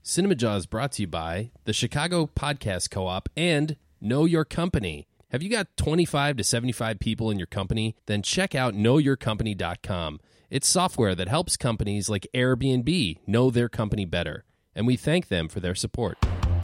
Cinema Jaw is brought to you by the Chicago Podcast Co-op and Know Your Company. Have you got 25 to 75 people in your company? Then check out knowyourcompany.com. It's software that helps companies like Airbnb know their company better, and we thank them for their support.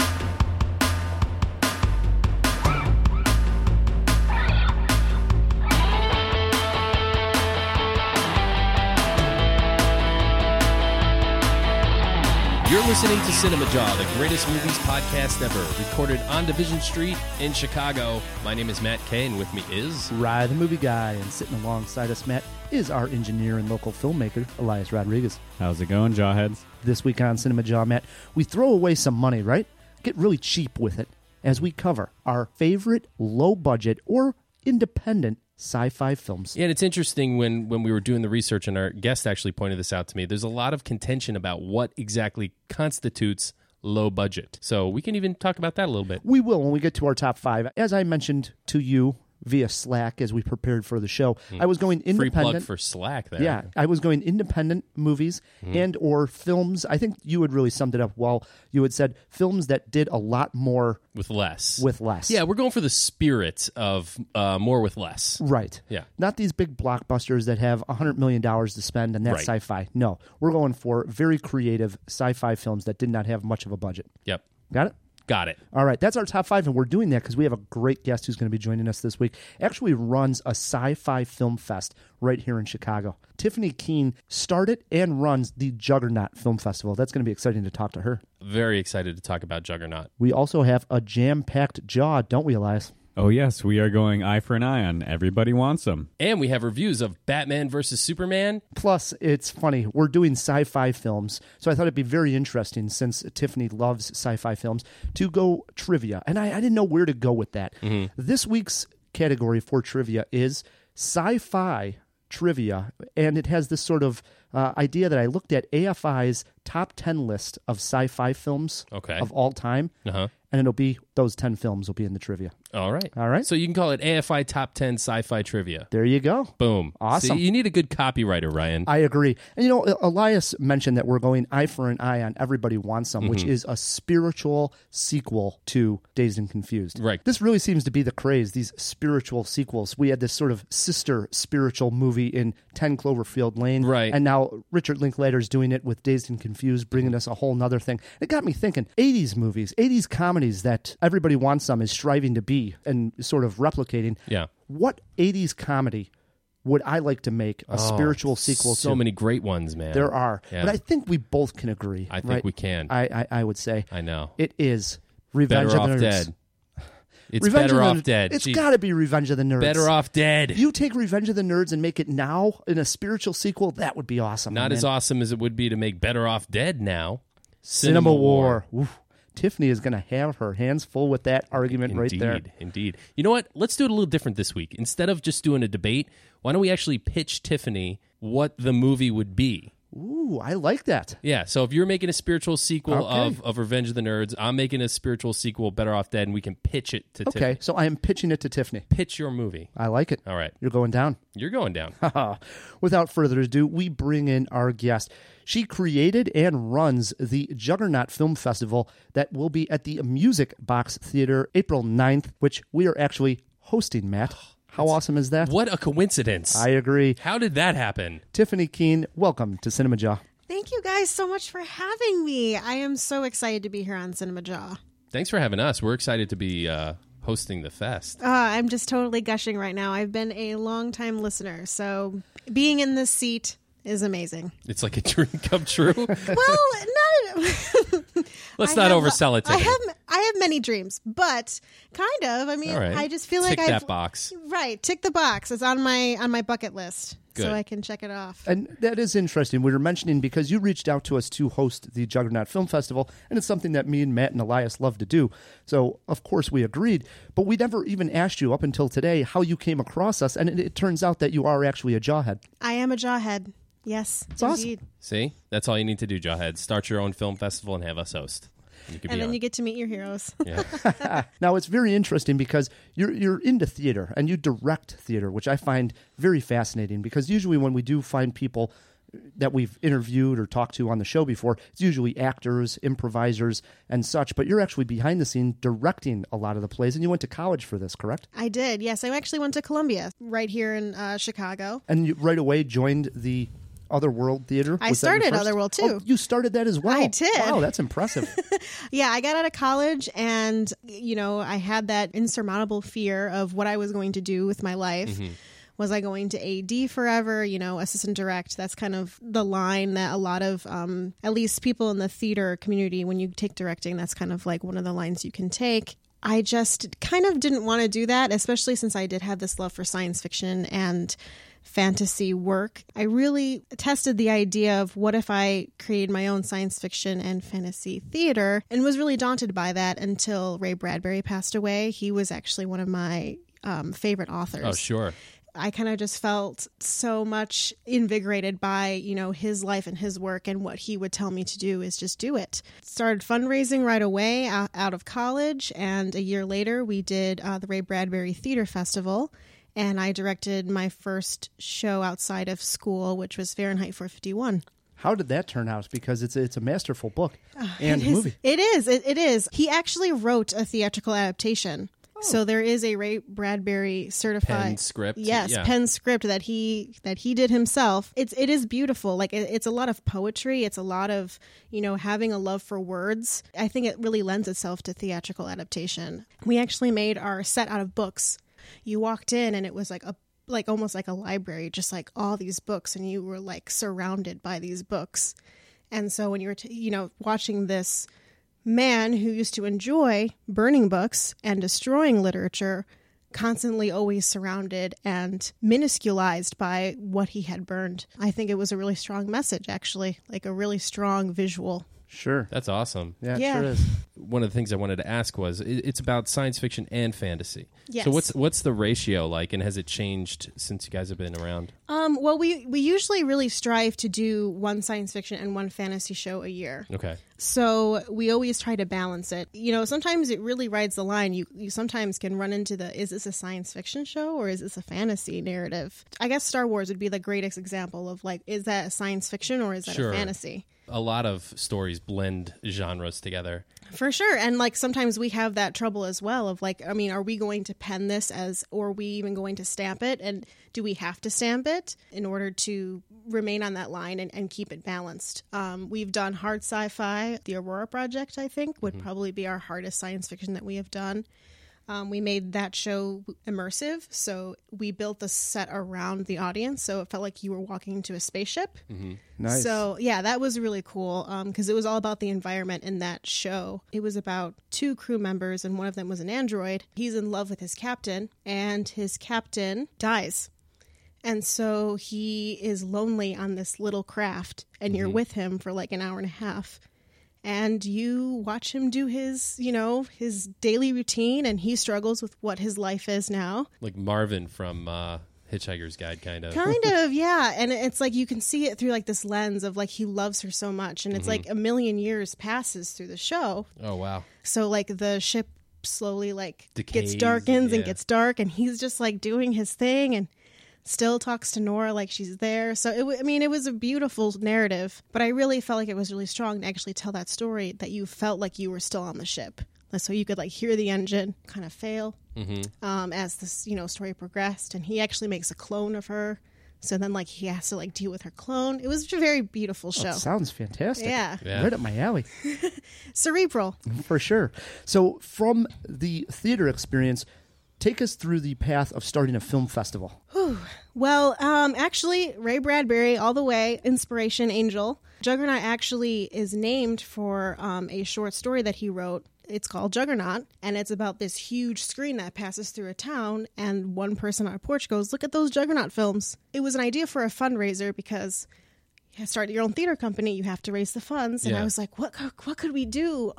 You're listening to Cinema Jaw, the greatest movies podcast ever, recorded on Division Street in Chicago. My name is Matt Kay, and with me is... Rye, the movie guy, and sitting alongside us, Matt, is our engineer and local filmmaker, Elias Rodriguez. How's it going, Jawheads? This week on Cinema Jaw, Matt, we throw away some money, right? Get really cheap with it as we cover our favorite low-budget or independent sci-fi films. Yeah, and it's interesting when we were doing the research, and our guest actually pointed this out to me, there's a lot of contention about what exactly constitutes low budget. So we can even talk about that a little bit. We will when we get to our top five. As I mentioned to you via Slack as we prepared for the show, I was going independent. Free plug for Slack there. Yeah, I was going independent movies and or films. I think you had really summed it up well. You had said films that did a lot more with less. With less. Yeah, we're going for the spirit of more with less. Right. Yeah. Not these big blockbusters that have $100 million to spend and that's Right. sci-fi. No, we're going for very creative sci-fi films that did not have much of a budget. Yep. Got it? Got it. All right, that's our top five, and we're doing that because we have a great guest who's going to be joining us this week. Actually runs a sci-fi film fest right here in Chicago. Tiffany Keene started and runs the Juggernaut Film Festival. That's going to be exciting to talk to her. Very excited to talk about Juggernaut. We also have a jam-packed jaw, don't we, Elias? Oh, yes, we are going eye for an eye on Everybody Wants Them. And we have reviews of Batman vs. Superman. Plus, it's funny, we're doing sci-fi films, so I thought it'd be very interesting, since Tiffany loves sci-fi films, to go trivia. And I didn't know where to go with that. This week's category for trivia is sci-fi trivia, and it has this sort of idea that I looked at AFI's top 10 list of sci-fi films of all time, and it'll be those 10 films will be in the trivia. All right. All right. So you can call it AFI Top 10 Sci-Fi Trivia. There you go. Boom. Awesome. See, you need a good copywriter, Ryan. I agree. And, you know, Elias mentioned that we're going eye for an eye on Everybody Wants Some, which is a spiritual sequel to Dazed and Confused. Right. This really seems to be the craze, these spiritual sequels. We had this sort of sister spiritual movie in 10 Cloverfield Lane. Right. And now Richard Linklater's doing it with Dazed and Confused, bringing us a whole nother thing. It got me thinking, 80s movies, 80s comedies that Everybody Wants Some is striving to be and sort of replicating. Yeah. What 80s comedy would I like to make a spiritual sequel to? So many great ones, man. There are. Yeah. But I think we both can agree. I think right? we can. I would say. I know. It is Revenge Better of Off the Nerds. Dead. It's Revenge Better of the Off Dead. It's Jeez. got to be Revenge of the Nerds. Better Off Dead. You take Revenge of the Nerds and make it now in a spiritual sequel, that would be awesome. Not man. as awesome as it would be to make Better Off Dead now. Cinema War. Oof. Tiffany is going to have her hands full with that argument right there. Indeed. You know what? Let's do it a little different this week. Instead of just doing a debate, why don't we actually pitch Tiffany what the movie would be? Ooh, I like that. Yeah, so if you're making a spiritual sequel Okay. of Revenge of the Nerds, I'm making a spiritual sequel, Better Off Dead, and we can pitch it to Tiffany. Okay, so I am pitching it to Tiffany. Pitch your movie. I like it. All right. You're going down. You're going down. Without further ado, we bring in our guest. She created and runs the Juggernaut Film Festival that will be at the Music Box Theater April 9th, which we are actually hosting, Matt. How awesome is that? What a coincidence. I agree. How did that happen? Tiffany Keene, welcome to Cinema Jaw. Thank you guys so much for having me. I am so excited to be here on Cinema Jaw. Thanks for having us. We're excited to be hosting the fest. I'm just totally gushing right now. I've been a long-time listener, so being in this seat is amazing. It's like a dream come true. Well, not... Let's not oversell it, I Tiffany. have many dreams, but kind of. I mean, All right. I just feel Tick like that box. Right, tick the box. It's on my bucket list, Good. so I can check it off. And that is interesting. We were mentioning because you reached out to us to host the Juggernaut Film Festival, and it's something that me and Matt and Elias love to do. So, of course, we agreed. But we never even asked you up until today how you came across us, and it turns out that you are actually a jawhead. I am a jawhead. Yes, It's awesome. indeed. See? That's all you need to do, Jawhead. Start your own film festival and have us host. And then you get to meet your heroes. Yeah. Now, it's very interesting because you're into theater and you direct theater, which I find very fascinating because usually when we do find people that we've interviewed or talked to on the show before, it's usually actors, improvisers, and such. But you're actually behind the scene directing a lot of the plays, and you went to college for this, correct? I did, yes. I actually went to Columbia, right here in Chicago. And you right away joined the Otherworld Theater? I Was that your started first? Otherworld, too. Oh, you started that as well? I did. Wow, that's impressive. Yeah, I got out of college and, I had that insurmountable fear of what I was going to do with my life. Was I going to AD forever, assistant direct? That's kind of the line that a lot of, at least people in the theater community, when you take directing, that's kind of like one of the lines you can take. I just kind of didn't want to do that, especially since I did have this love for science fiction and fantasy work. I really tested the idea of what if I created my own science fiction and fantasy theater, and was really daunted by that until Ray Bradbury passed away. He was actually one of my favorite authors. Oh, sure. I kind of just felt so much invigorated by, his life and his work, and what he would tell me to do is just do it. Started fundraising right away out of college, and a year later we did the Ray Bradbury Theater Festival, and I directed my first show outside of school, which was Fahrenheit 451. How did that turn out? Because it's a masterful book and movie. It is. He actually wrote a theatrical adaptation. So there is a Ray Bradbury certified Pen script. Yes, Yeah. pen script that he did himself. It is beautiful. Like it's a lot of poetry. It's a lot of, having a love for words. I think it really lends itself to theatrical adaptation. We actually made our set out of books. You walked in and it was like almost like a library, just like all these books, and you were like surrounded by these books. And so when you were watching this man who used to enjoy burning books and destroying literature, constantly always surrounded and minusculized by what he had burned. I think it was a really strong message, actually, like a really strong visual. Sure. That's awesome. Yeah, it Yeah. sure is. One of the things I wanted to ask was, it's about science fiction and fantasy. Yes. So what's the ratio like, and has it changed since you guys have been around? Well, we usually really strive to do one science fiction and one fantasy show a year. Okay. So we always try to balance it. Sometimes it really rides the line. You sometimes can run into is this a science fiction show or is this a fantasy narrative? I guess Star Wars would be the greatest example of is that a science fiction or is that Sure. a fantasy? A lot of stories blend genres together. For sure. And sometimes we have that trouble as well of are we going to pen this or are we even going to stamp it? And do we have to stamp it in order to remain on that line and keep it balanced? We've done hard sci-fi. The Aurora Project, I think, would probably be our hardest science fiction that we have done. We made that show immersive, so we built the set around the audience, so it felt like you were walking into a spaceship. Nice. So, yeah, that was really cool because it was all about the environment in that show. It was about 2 crew members, and one of them was an android. He's in love with his captain, and his captain dies. And so he is lonely on this little craft, and you're with him for an hour and a half. And you watch him do his daily routine, and he struggles with what his life is now. Like Marvin from Hitchhiker's Guide, kind of. Kind of, yeah. And it's you can see it through this lens of he loves her so much. And it's a million years passes through the show. Oh, wow. So the ship slowly Decays, gets darkens and yeah. gets dark, and he's just doing his thing and still talks to Nora like she's there. So it was a beautiful narrative, but I really felt like it was really strong to actually tell that story that you felt like you were still on the ship. So you could hear the engine kind of fail as this story progressed, and he actually makes a clone of her. So then he has to deal with her clone. It was a very beautiful show. It sounds fantastic. Yeah. Right up my alley. Cerebral. For sure. So from the theater experience, take us through the path of starting a film festival. Well, actually, Ray Bradbury, all the way, inspiration angel. Juggernaut actually is named for a short story that he wrote. It's called Juggernaut, and it's about this huge screen that passes through a town, and one person on a porch goes, "Look at those Juggernaut films." It was an idea for a fundraiser because you start your own theater company, you have to raise the funds, and Yeah. I was like, what could we do?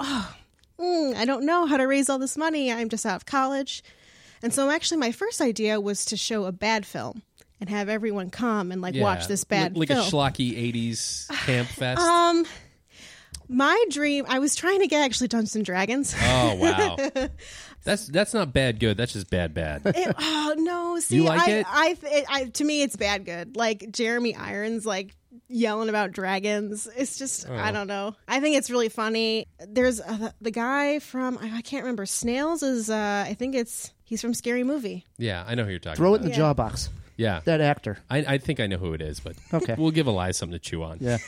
I don't know how to raise all this money. I'm just out of college. And so actually my first idea was to show a bad film and have everyone come and Yeah. watch this bad like film. a schlocky 80s camp fest. My dream, I was trying to get actually Dungeons and Dragons. Oh, wow. That's not bad good. That's just bad. Oh no! See, You like it? I to me, it's bad good. Like Jeremy Irons, like yelling about dragons. It's just I don't know. I think it's really funny. There's the guy from I can't remember. Snails is I think he's from Scary Movie. Yeah, I know who you're talking Throw it about. in the jaw box. Yeah. That actor. I think I know who it is, but Okay. we'll give Elias something to chew on. Yeah.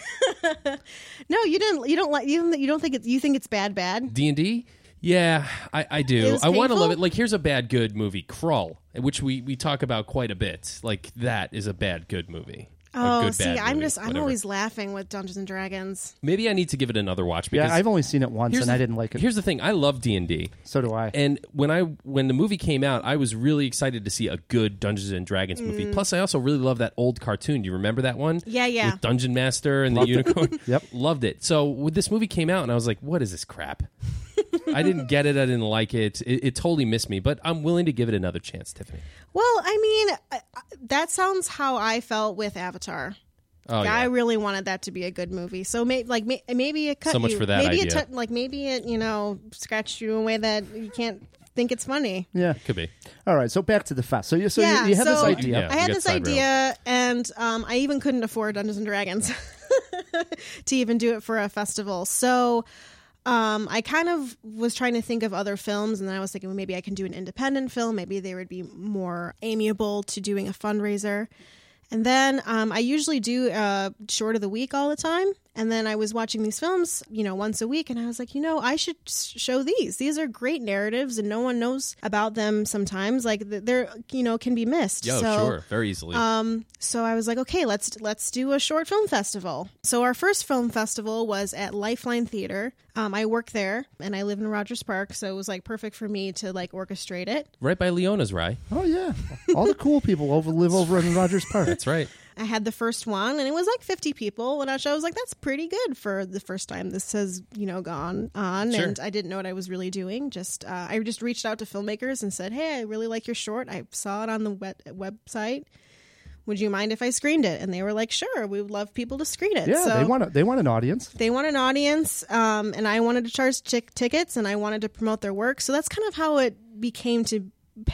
No, you didn't. You don't like. You don't think you think it's bad. D&D? Yeah, I It do. was I want to love painful? it. Like, here's a bad good movie, Krull, which we talk about quite a bit. Like, that is a bad good movie. A Oh, good, see, bad I'm movie, I'm whatever. always laughing with Dungeons and Dragons. Maybe I need to give it another watch. Because Yeah, I've only seen it once, here's and I the- didn't like it. Here's the thing. I love D&D. So do I. And when the movie came out, I was really excited to see a good Dungeons and Dragons movie. Plus, I also really love that old cartoon. Do you remember that one? Yeah. With Dungeon Master and the unicorn. Yep. Loved it. So when this movie came out, and I was like, "What is this crap?" I didn't get it. I didn't like it. It totally missed me. But I'm willing to give it another chance, Tiffany. Well, I mean, that sounds how I felt with Avatar. Oh I yeah. really wanted that to be a good movie. So maybe it cut So much you. for that maybe idea. maybe it scratched you in a way that you can't think it's funny. Yeah. Could be. All right. So back to the fest. So you Yeah, you had this so- idea. Yeah. I we had got this side railed. idea, and I even couldn't afford Dungeons and Dragons to even do it for a festival. So I kind of was trying to think of other films, and then I was thinking, well, maybe I can do an independent film. Maybe they would be more amiable to doing a fundraiser. And then I usually do short of the week all the time. And then I was watching these films, once a week, and I was like, I should show these. These are great narratives, and no one knows about them sometimes. Like they're, can be missed. Yo, so, sure. Very easily. So I was like, okay, let's do a short film festival. So our first film festival was at Lifeline Theater. I work there, and I live in Rogers Park, so it was like perfect for me to like orchestrate it. Right by Leona's, right? Oh yeah, all the cool people live over in Rogers Park. That's right. I had the first one, and it was like 50 people. And I was like, that's pretty good for the first time this has, gone on. Sure. And I didn't know what I was really doing. I just reached out to filmmakers and said, hey, I really like your short. I saw it on the website. Would you mind if I screened it? And they were like, sure, we would love people to screen it. Yeah, so they want an audience. they want an audience, and I wanted to charge tickets, and I wanted to promote their work. So that's kind of how it became to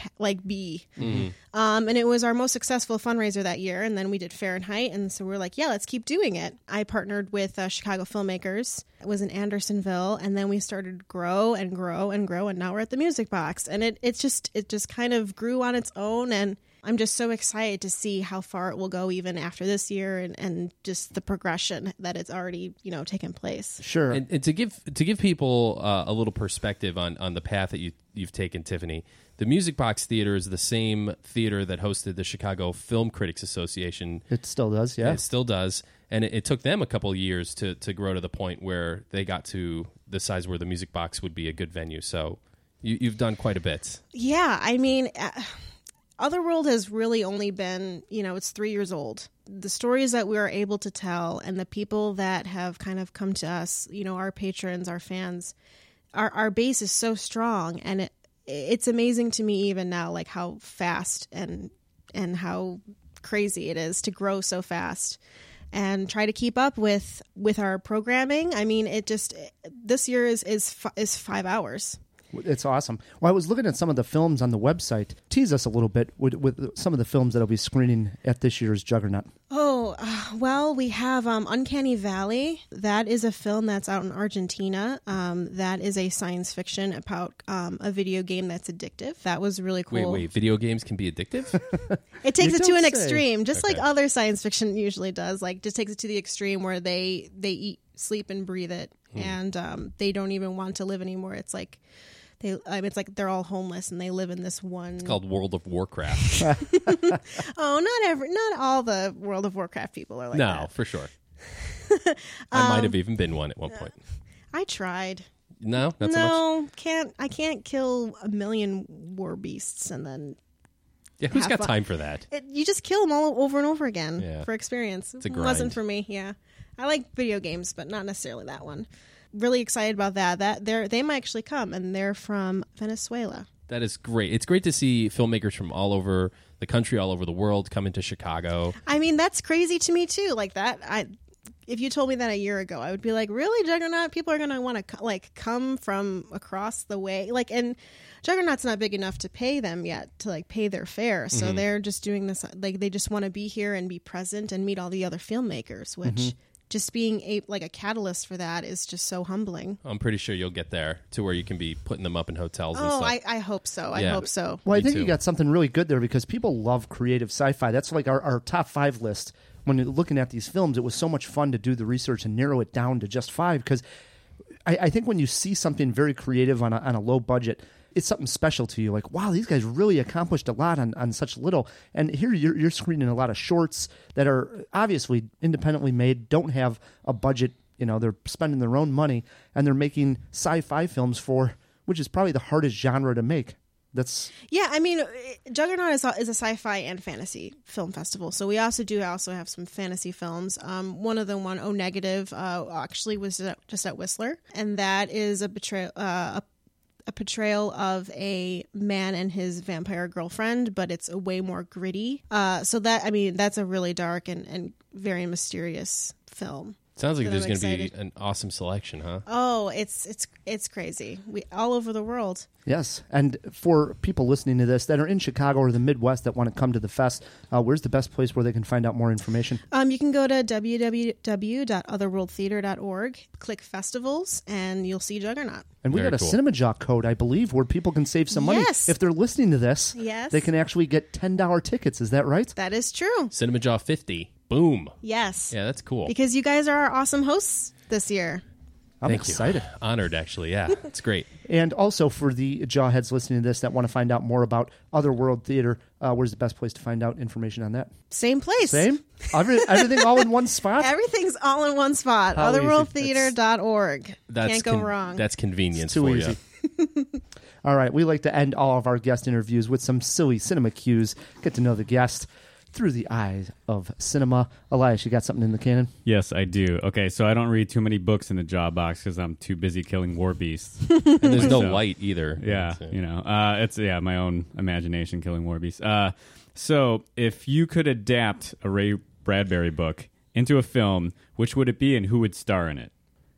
be. And it was our most successful fundraiser that year. And then we did Fahrenheit, and so we're like, yeah, let's keep doing it. I partnered with Chicago filmmakers. It was in Andersonville, and then we started to grow and grow and grow, and now we're at the Music Box, and it just kind of grew on its own. And I'm just so excited to see how far it will go even after this year, and just the progression that it's already taken place. Sure. And to give people a little perspective on the path that you've taken, Tiffany, the Music Box Theater is the same theater that hosted the Chicago Film Critics Association. It still does. Yeah. It still does. And it took them a couple of years to grow to the point where they got to the size where the Music Box would be a good venue. So you've done quite a bit. Yeah, I mean, Otherworld has really only been, it's 3 years old. The stories that we are able to tell, and the people that have kind of come to us, our patrons, our fans, our base is so strong, and it's amazing to me even now, like how fast and how crazy it is to grow so fast and try to keep up with our programming. I mean, this year is 5 hours. It's awesome. Well, I was looking at some of the films on the website. Tease us a little bit with some of the films that will be screening at this year's Juggernaut. Oh, well, we have Uncanny Valley. That is a film that's out in Argentina. That is a science fiction about a video game that's addictive. That was really cool. Wait, video games can be addictive? It takes You it to don't an say. extreme, just like Okay. other science fiction usually does. Like, just takes it to the extreme where they eat, sleep, and breathe it, and they don't even want to live anymore. It's like it's like they're all homeless and they live in this one. It's called World of Warcraft. Oh, not all the World of Warcraft people are like No, that. for sure. I might have even been one at one point. I tried. No, not so much. No, I can't kill a million war beasts and then Yeah, who's have got fun. time for that? you just kill them all over and over again Yeah. for experience. a It wasn't grind. for me. Yeah, I like video games, but not necessarily that one. Really excited about that. They might actually come, and they're from Venezuela. That is great. It's great to see filmmakers from all over the country, all over the world come into Chicago. I mean, that's crazy to me too. Like that, if you told me that a year ago, I would be like, really, Juggernaut? People are going to want to come from across the way. And Juggernaut's not big enough to pay them yet, to pay their fare. So they're just doing this. They just want to be here and be present and meet all the other filmmakers, which just being a catalyst for that is just so humbling. I'm pretty sure you'll get there to where you can be putting them up in hotels and Oh, stuff. I hope so. I Yeah. hope so. Well, I Me think too. you got something really good there because people love creative sci-fi. That's like our top 5 list. When you're looking at these films, it was so much fun to do the research and narrow it down to just 5 because I think when you see something very creative on a low budget, it's something special to you. Like, wow, these guys really accomplished a lot on such little. And here you're screening a lot of shorts that are obviously independently made, don't have a budget. They're spending their own money, and they're making sci-fi films which is probably the hardest genre to make. Yeah, I mean, Juggernaut is a sci-fi and fantasy film festival. So we also have some fantasy films. One of them, O Negative, actually was just at Whistler, and that is a portrayal of a man and his vampire girlfriend, but it's a way more gritty. So that's a really dark and very mysterious film. Sounds like that there's I'm going to be excited. an awesome selection, huh? Oh, it's crazy. We all over the world. Yes, and for people listening to this that are in Chicago or the Midwest that want to come to the fest, where's the best place where they can find out more information? You can go to www.otherworldtheater.org, click festivals, and you'll see Juggernaut. And we Very got a cool. Cinema Jock code, I believe, where people can save some money. Yes. If they're listening to this, Yes. they can actually get $10 tickets. Is that right? That is true. Cinema Jaw 50. Boom. Yes. Yeah, that's cool. Because you guys are our awesome hosts this year. I'm Thank you. excited. Honored, actually. Yeah, it's great. And also for the Jawheads listening to this that want to find out more about Otherworld Theater, where's the best place to find out information on that? Same place. Same? Everything all in one spot? Everything's all in one spot. How easy. Otherworldtheater.org. That's Can't go wrong. That's convenience Too for easy. you. All right, we like to end all of our guest interviews with some silly cinema cues. Get to know the guest through the eyes of cinema. Elias, you got something in the cannon? Yes, I do. Okay, so I don't read too many books in the job box because I'm too busy killing war beasts. And there's no So- light either. Yeah, So- it's my own imagination killing war beasts. So if you could adapt a Ray Bradbury book into a film, which would it be and who would star in it?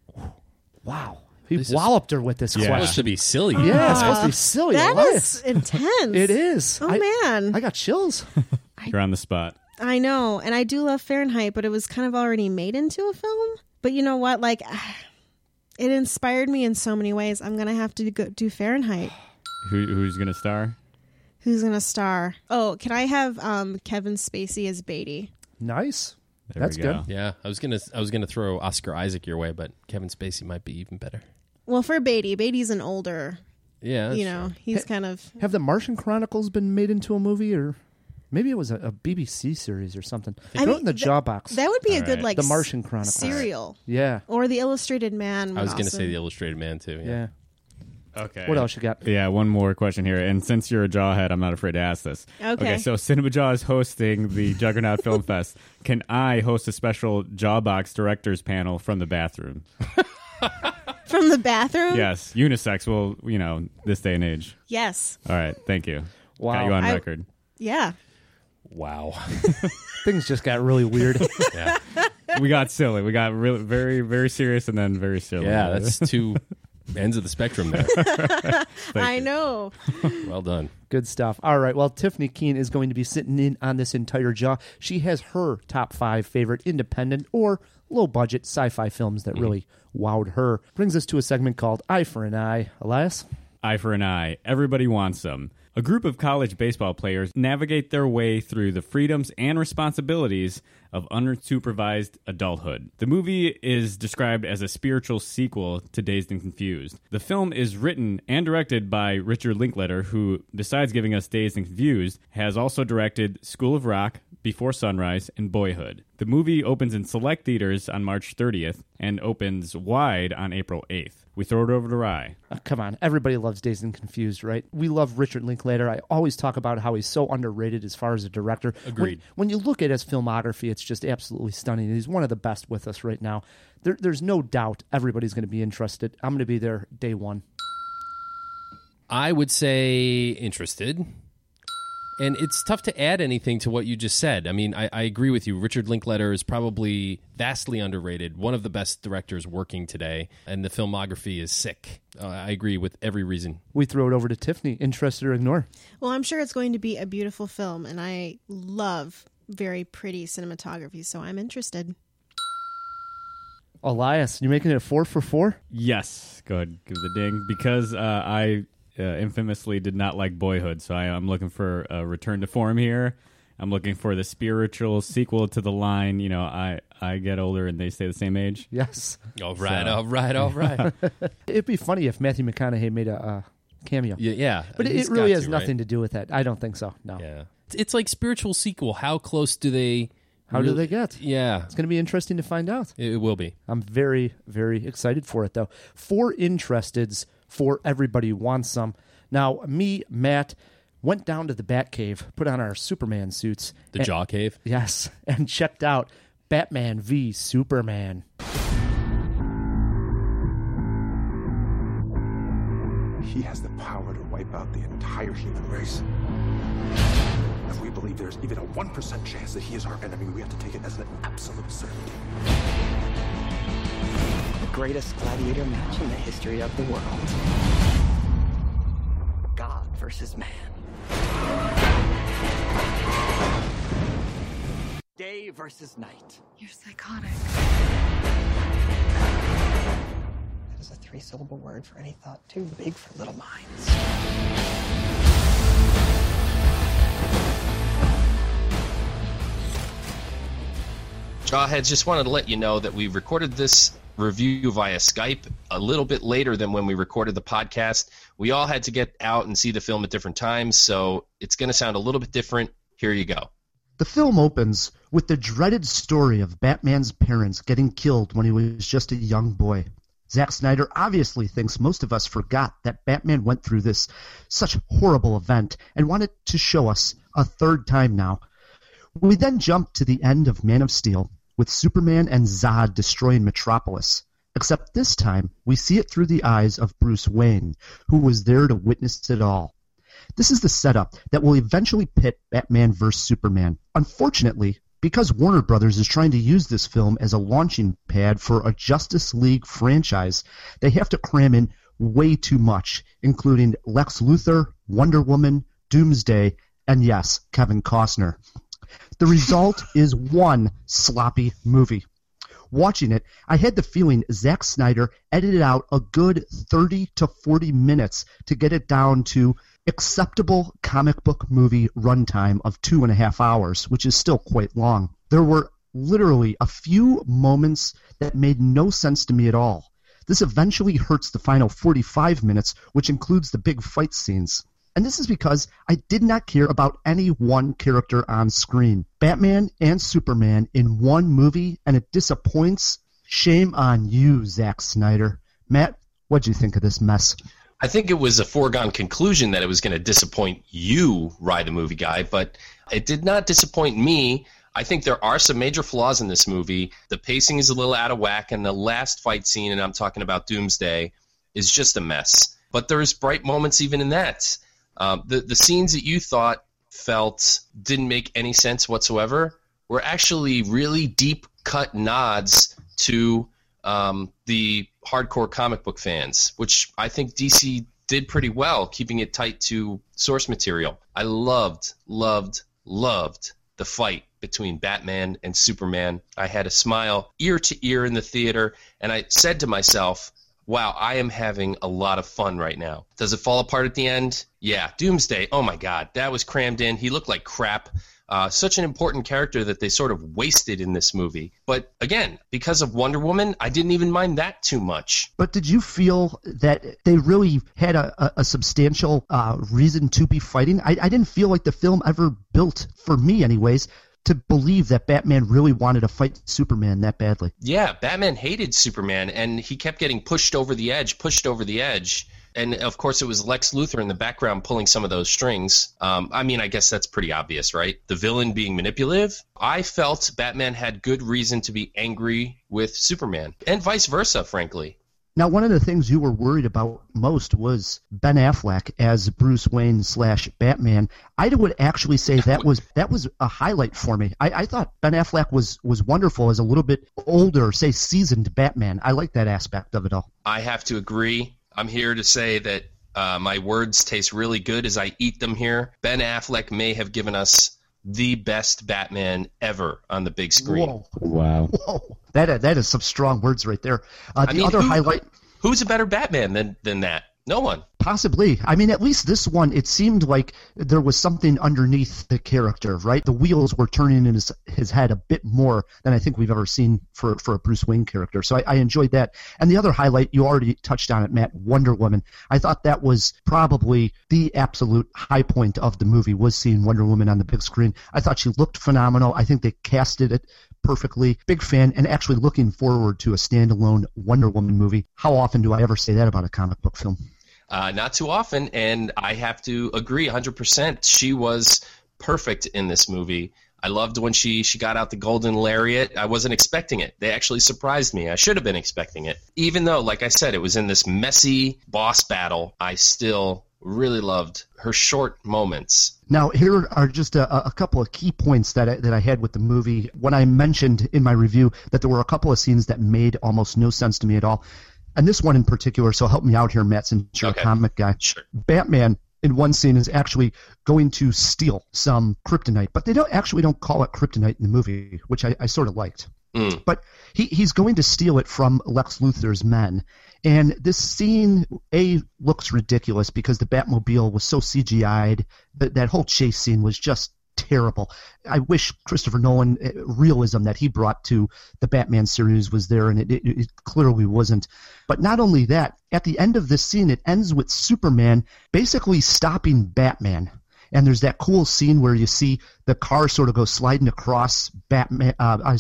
Wow. He This is- walloped her with this Yeah. Supposed question. to be silly. Yeah, it's supposed to be silly. That Elias. is intense. It is. Oh, man. I got chills. You're on the spot. I know. And I do love Fahrenheit, but it was kind of already made into a film. But you know what? It inspired me in so many ways. I'm going to have to go do Fahrenheit. Who's going to star? Who's going to star? Oh, can I have Kevin Spacey as Beatty? Nice. There That's we go. good. Yeah, I was gonna throw Oscar Isaac your way, but Kevin Spacey might be even better. Well, for Beatty, Beatty's an older, Yeah, he's kind of... Have the Martian Chronicles been made into a movie, or maybe it was a BBC series or something? I Throw it mean, in the jaw box. That would be a All good, right. The Martian Chronicles. serial. Yeah. Or The Illustrated Man. I was gonna also- say the Illustrated Man too. Yeah. Okay. What else you got? Yeah, one more question here. And since you're a jawhead, I'm not afraid to ask this. Okay. So Cinema Jaw is hosting the Juggernaut Film Fest. Can I host a special Jawbox directors panel from the bathroom? From the bathroom? Yes, unisex. Well, this day and age. Yes. All right, thank you. Wow. Got you on I- record. Yeah. Wow. Things just got really weird. Yeah, We got silly. We got really, very, very serious, and then very silly. yeah. That's two ends of the spectrum there. I know. Well done. Good stuff. All right. Well, Tiffany Keene is going to be sitting in on this entire jaw. She has her top 5 favorite independent or low budget sci-fi films that really wowed her. Brings us to a segment called Eye for an Eye. Elias? Eye for an eye. Everybody wants them. A group of college baseball players navigate their way through the freedoms and responsibilities of unsupervised adulthood. The movie is described as a spiritual sequel to Dazed and Confused. The film is written and directed by Richard Linklater, who, besides giving us Dazed and Confused, has also directed School of Rock, Before Sunrise, and Boyhood. The movie opens in select theaters on March 30th and opens wide on April 8th. We throw it over to Rye. Come on. Everybody loves Dazed and Confused, right? We love Richard Linklater. I always talk about how he's so underrated as far as a director. Agreed. When you look at his filmography, it's just absolutely stunning. He's one of the best with us right now. There's no doubt everybody's going to be interested. I'm going to be there day one. I would say interested. And it's tough to add anything to what you just said. I mean, I agree with you. Richard Linklater is probably vastly underrated, one of the best directors working today, and the filmography is sick. I agree with every reason. We throw it over to Tiffany. Interested or ignore? Well, I'm sure it's going to be a beautiful film, and I love very pretty cinematography, so I'm interested. Elias, you making it a 4 for 4? Yes. Go ahead, give the ding. Because I infamously did not like Boyhood, so I'm looking for a return to form here. I'm looking for the spiritual sequel to the line, I get older and they stay the same age. Yes. All right. It'd be funny if Matthew McConaughey made a cameo. Yeah. But it really has nothing to do with that. I don't think so. No. Yeah. It's like spiritual sequel. How close do they... How do they get? Yeah. It's going to be interesting to find out. It will be. I'm very, very excited for it, though. 4 interesteds for everybody who wants some. Now, me, Matt, went down to the Batcave, put on our Superman suits. The Jaw Cave? Yes, and checked out Batman v Superman. He has the power to wipe out the entire human race. If we believe there's even a 1% chance that he is our enemy, we have to take it as an absolute certainty. The greatest gladiator match in the history of the world. God versus man. Day versus night. You're psychotic. That is a 3-syllable word for any thought too big for little minds. Jawheads, just wanted to let you know that we recorded this review via Skype a little bit later than when we recorded the podcast. We all had to get out and see the film at different times, so it's going to sound a little bit different. Here you go. The film opens with the dreaded story of Batman's parents getting killed when he was just a young boy. Zack Snyder obviously thinks most of us forgot that Batman went through this such horrible event and wanted to show us a third time now. We then jump to the end of Man of Steel, with Superman and Zod destroying Metropolis. Except this time, we see it through the eyes of Bruce Wayne, who was there to witness it all. This is the setup that will eventually pit Batman vs. Superman. Unfortunately, because Warner Brothers is trying to use this film as a launching pad for a Justice League franchise, they have to cram in way too much, including Lex Luthor, Wonder Woman, Doomsday, and yes, Kevin Costner. The result is one sloppy movie. Watching it, I had the feeling Zack Snyder edited out a good 30 to 40 minutes to get it down to acceptable comic book movie runtime of 2.5 hours, which is still quite long. There were literally a few moments that made no sense to me at all. This eventually hurts the final 45 minutes, which includes the big fight scenes. And this is because I did not care about any one character on screen. Batman and Superman in one movie, and it disappoints? Shame on you, Zack Snyder. Matt, what'd you think of this mess? I think it was a foregone conclusion that it was going to disappoint you, Rye the Movie Guy, but it did not disappoint me. I think there are some major flaws in this movie. The pacing is a little out of whack, and the last fight scene, and I'm talking about Doomsday, is just a mess. But there's bright moments even in that. The scenes that you felt didn't make any sense whatsoever were actually really deep-cut nods to the hardcore comic book fans, which I think DC did pretty well, keeping it tight to source material. I loved the fight between Batman and Superman. I had a smile ear to ear in the theater, and I said to myself, wow, I am having a lot of fun right now. Does it fall apart at the end? Yeah. Doomsday, oh my God, that was crammed in. He looked like crap. Such an important character that they sort of wasted in this movie. But again, because of Wonder Woman, I didn't even mind that too much. But did you feel that they really had a substantial reason to be fighting? I didn't feel like the film ever built, for me anyways, to believe that Batman really wanted to fight Superman that badly. Yeah, Batman hated Superman, and he kept getting pushed over the edge. And, of course, it was Lex Luthor in the background pulling some of those strings. I mean, I guess that's pretty obvious, right? The villain being manipulative. I felt Batman had good reason to be angry with Superman, and vice versa, frankly. Now, one of the things you were worried about most was Ben Affleck as Bruce Wayne / Batman. I would actually say that was a highlight for me. I thought Ben Affleck was wonderful as a little bit older, say seasoned Batman. I like that aspect of it all. I have to agree. I'm here to say that my words taste really good as I eat them here. Ben Affleck may have given us the best Batman ever on the big screen. Whoa. Wow. Whoa. That is some strong words right there. Highlight. Who's a better Batman than that? No one. Possibly. I mean, at least this one, it seemed like there was something underneath the character, right? The wheels were turning in his head a bit more than I think we've ever seen for a Bruce Wayne character. So I enjoyed that. And the other highlight, you already touched on it, Matt, Wonder Woman. I thought that was probably the absolute high point of the movie, was seeing Wonder Woman on the big screen. I thought she looked phenomenal. I think they casted it perfectly. Big fan, and actually looking forward to a standalone Wonder Woman movie. How often do I ever say that about a comic book film? Not too often, and I have to agree 100%. She was perfect in this movie. I loved when she got out the golden lariat. I wasn't expecting it. They actually surprised me. I should have been expecting it. Even though, like I said, it was in this messy boss battle, I still really loved her short moments. Now, here are just a couple of key points that I had with the movie. When I mentioned in my review that there were a couple of scenes that made almost no sense to me at all, and this one in particular, so help me out here, Matt, since you're a comic guy. Sure. Batman, in one scene, is actually going to steal some kryptonite, but they don't call it kryptonite in the movie, which I sort of liked. But he's going to steal it from Lex Luthor's men. And this scene, looks ridiculous because the Batmobile was so CGI'd. That whole chase scene was just terrible. I wish Christopher Nolan realism that he brought to the Batman series was there, and it clearly wasn't. But not only that, at the end of this scene, it ends with Superman basically stopping Batman. And there's that cool scene where you see the car sort of go sliding across Superman,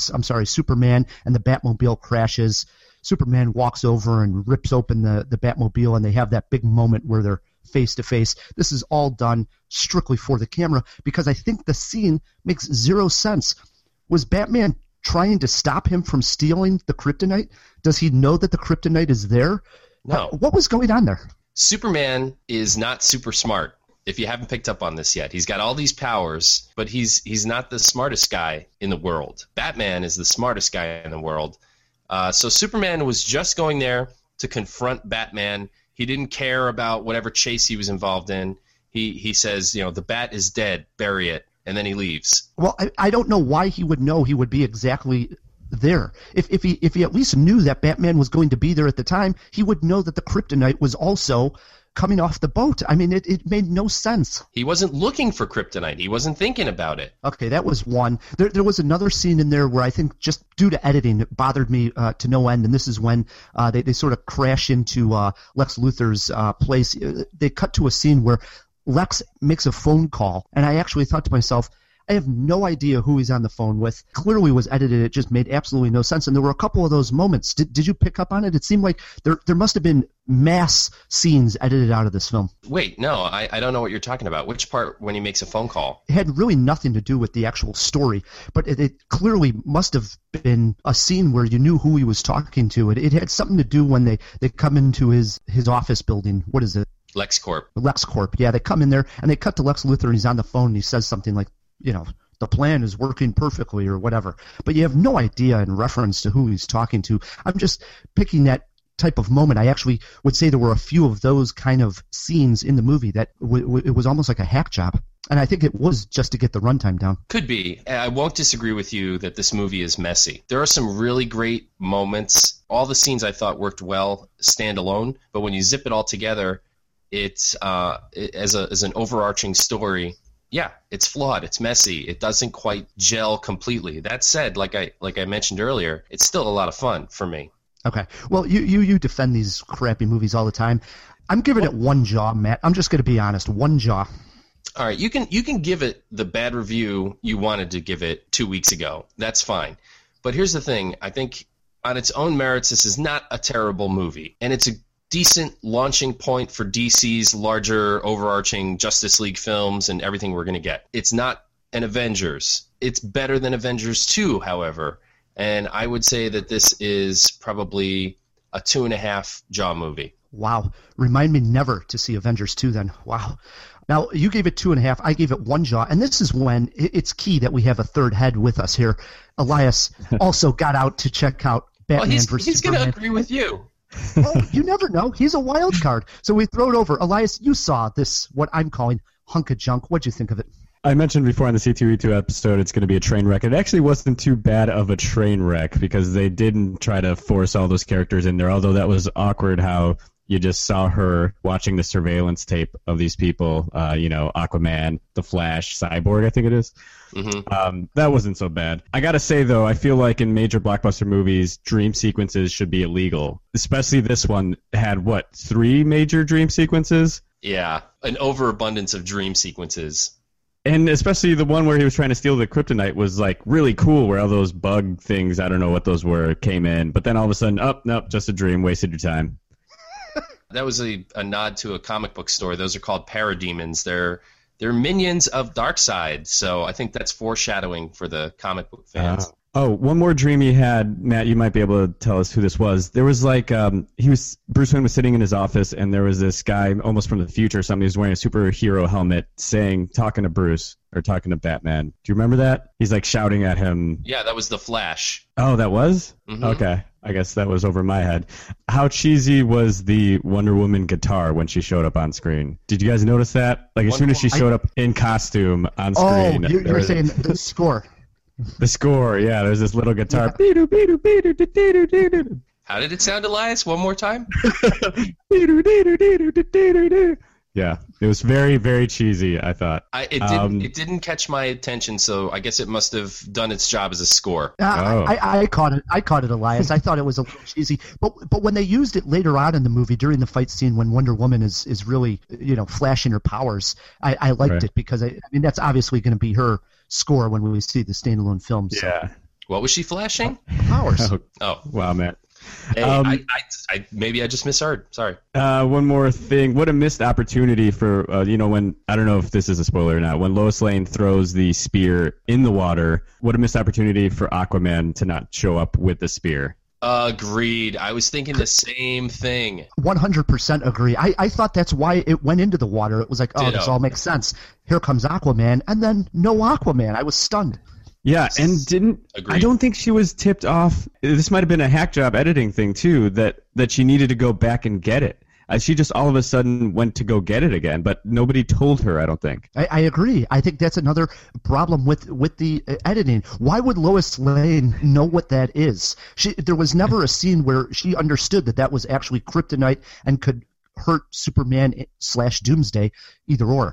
and the Batmobile crashes. Superman walks over and rips open the Batmobile, and they have that big moment where they're face to face. This is all done strictly for the camera because I think the scene makes zero sense. Was Batman trying to stop him from stealing the kryptonite? Does he know that the kryptonite is there? No. What was going on there? Superman is not super smart. If you haven't picked up on this yet, he's got all these powers, but he's not the smartest guy in the world. Batman is the smartest guy in the world. So Superman was just going there to confront Batman. He didn't care about whatever chase he was involved in. He says, the bat is dead, bury it, and then he leaves. Well, I don't know why he would know he would be exactly there. If he at least knew that Batman was going to be there at the time, he would know that the kryptonite was also coming off the boat. I mean, it made no sense. He wasn't looking for kryptonite. He wasn't thinking about it. Okay, that was one. There was another scene in there where I think just due to editing, it bothered me to no end, and this is when they sort of crash into Lex Luthor's place. They cut to a scene where Lex makes a phone call, and I actually thought to myself, I have no idea who he's on the phone with. Clearly was edited. It just made absolutely no sense. And there were a couple of those moments. Did you pick up on it? It seemed like there must have been mass scenes edited out of this film. Wait, no, I don't know what you're talking about. Which part when he makes a phone call? It had really nothing to do with the actual story, but it clearly must have been a scene where you knew who he was talking to. It had something to do when they come into his office building. What is it? LexCorp. LexCorp, yeah. They come in there, and they cut to Lex Luthor, and he's on the phone, and he says something like, the plan is working perfectly or whatever. But you have no idea in reference to who he's talking to. I'm just picking that type of moment. I actually would say there were a few of those kind of scenes in the movie that it was almost like a hack job. And I think it was just to get the runtime down. Could be. I won't disagree with you that this movie is messy. There are some really great moments. All the scenes I thought worked well standalone, but when you zip it all together, it's as an overarching story. Yeah, it's flawed. It's messy. It doesn't quite gel completely. That said, like I mentioned earlier, it's still a lot of fun for me. Okay. Well, you defend these crappy movies all the time. I'm giving it one jaw, Matt. I'm just going to be honest. One jaw. All right. You can give it the bad review you wanted to give it 2 weeks ago. That's fine. But here's the thing. I think on its own merits, this is not a terrible movie. And it's a decent launching point for DC's larger overarching Justice League films and everything we're going to get. It's not an Avengers. It's better than Avengers 2, however. And I would say that this is probably a 2.5 Jaw movie. Wow. Remind me never to see Avengers 2 then. Wow. Now, you gave it 2.5. I gave it 1 Jaw. And this is when it's key that we have a third head with us here. Elias also got out to check out Batman versus he's Superman. going to agree with you. Oh, you never know. He's a wild card. So we throw it over. Elias, you saw this, what I'm calling hunk of junk. What'd you think of it? I mentioned before on the C2E2 episode it's going to be a train wreck. It actually wasn't too bad of a train wreck because they didn't try to force all those characters in there, although that was awkward how you just saw her watching the surveillance tape of these people, Aquaman, The Flash, Cyborg, I think it is. Mm-hmm. That wasn't so bad. I got to say, though, I feel like in major blockbuster movies, dream sequences should be illegal. Especially this one had, 3 major dream sequences? Yeah, an overabundance of dream sequences. And especially the one where he was trying to steal the kryptonite was like really cool, where all those bug things, I don't know what those were, came in. But then all of a sudden, nope, just a dream, wasted your time. That was a nod to a comic book story. Those are called parademons. They're minions of Darkseid. So I think that's foreshadowing for the comic book fans. One more dream he had, Matt. You might be able to tell us who this was. There was Bruce Wayne was sitting in his office, and there was this guy almost from the future. Somebody was wearing a superhero helmet, talking to Bruce or talking to Batman. Do you remember that? He's like shouting at him. Yeah, that was the Flash. Oh, that was? Mm-hmm. Okay. I guess that was over my head. How cheesy was the Wonder Woman guitar when she showed up on screen? Did you guys notice that? Like as soon as she showed up in costume on screen. Oh, you're saying the score. The score, yeah. There's this little guitar. How did it sound, Elias? One more time? Yeah, it was very, very cheesy, I thought. It didn't catch my attention, so I guess it must have done its job as a score. I caught it, Elias. I thought it was a little cheesy, but when they used it later on in the movie during the fight scene when Wonder Woman is really flashing her powers, I liked it because I mean that's obviously going to be her score when we see the standalone film. So. Yeah. What was she flashing? Powers. Oh, wow, man. Hey, maybe I just misheard. Sorry. One more thing. What a missed opportunity for, when, I don't know if this is a spoiler or not, when Lois Lane throws the spear in the water, what a missed opportunity for Aquaman to not show up with the spear. Agreed. I was thinking the same thing. 100% agree. I thought that's why it went into the water. It was like, this all makes sense. Here comes Aquaman, and then no Aquaman. I was stunned. Yeah, and I don't think she was tipped off. This might have been a hack job editing thing, too, that she needed to go back and get it. She just all of a sudden went to go get it again, but nobody told her, I don't think. I agree. I think that's another problem with the editing. Why would Lois Lane know what that is? There was never a scene where she understood that was actually kryptonite and could hurt Superman / Doomsday, either or.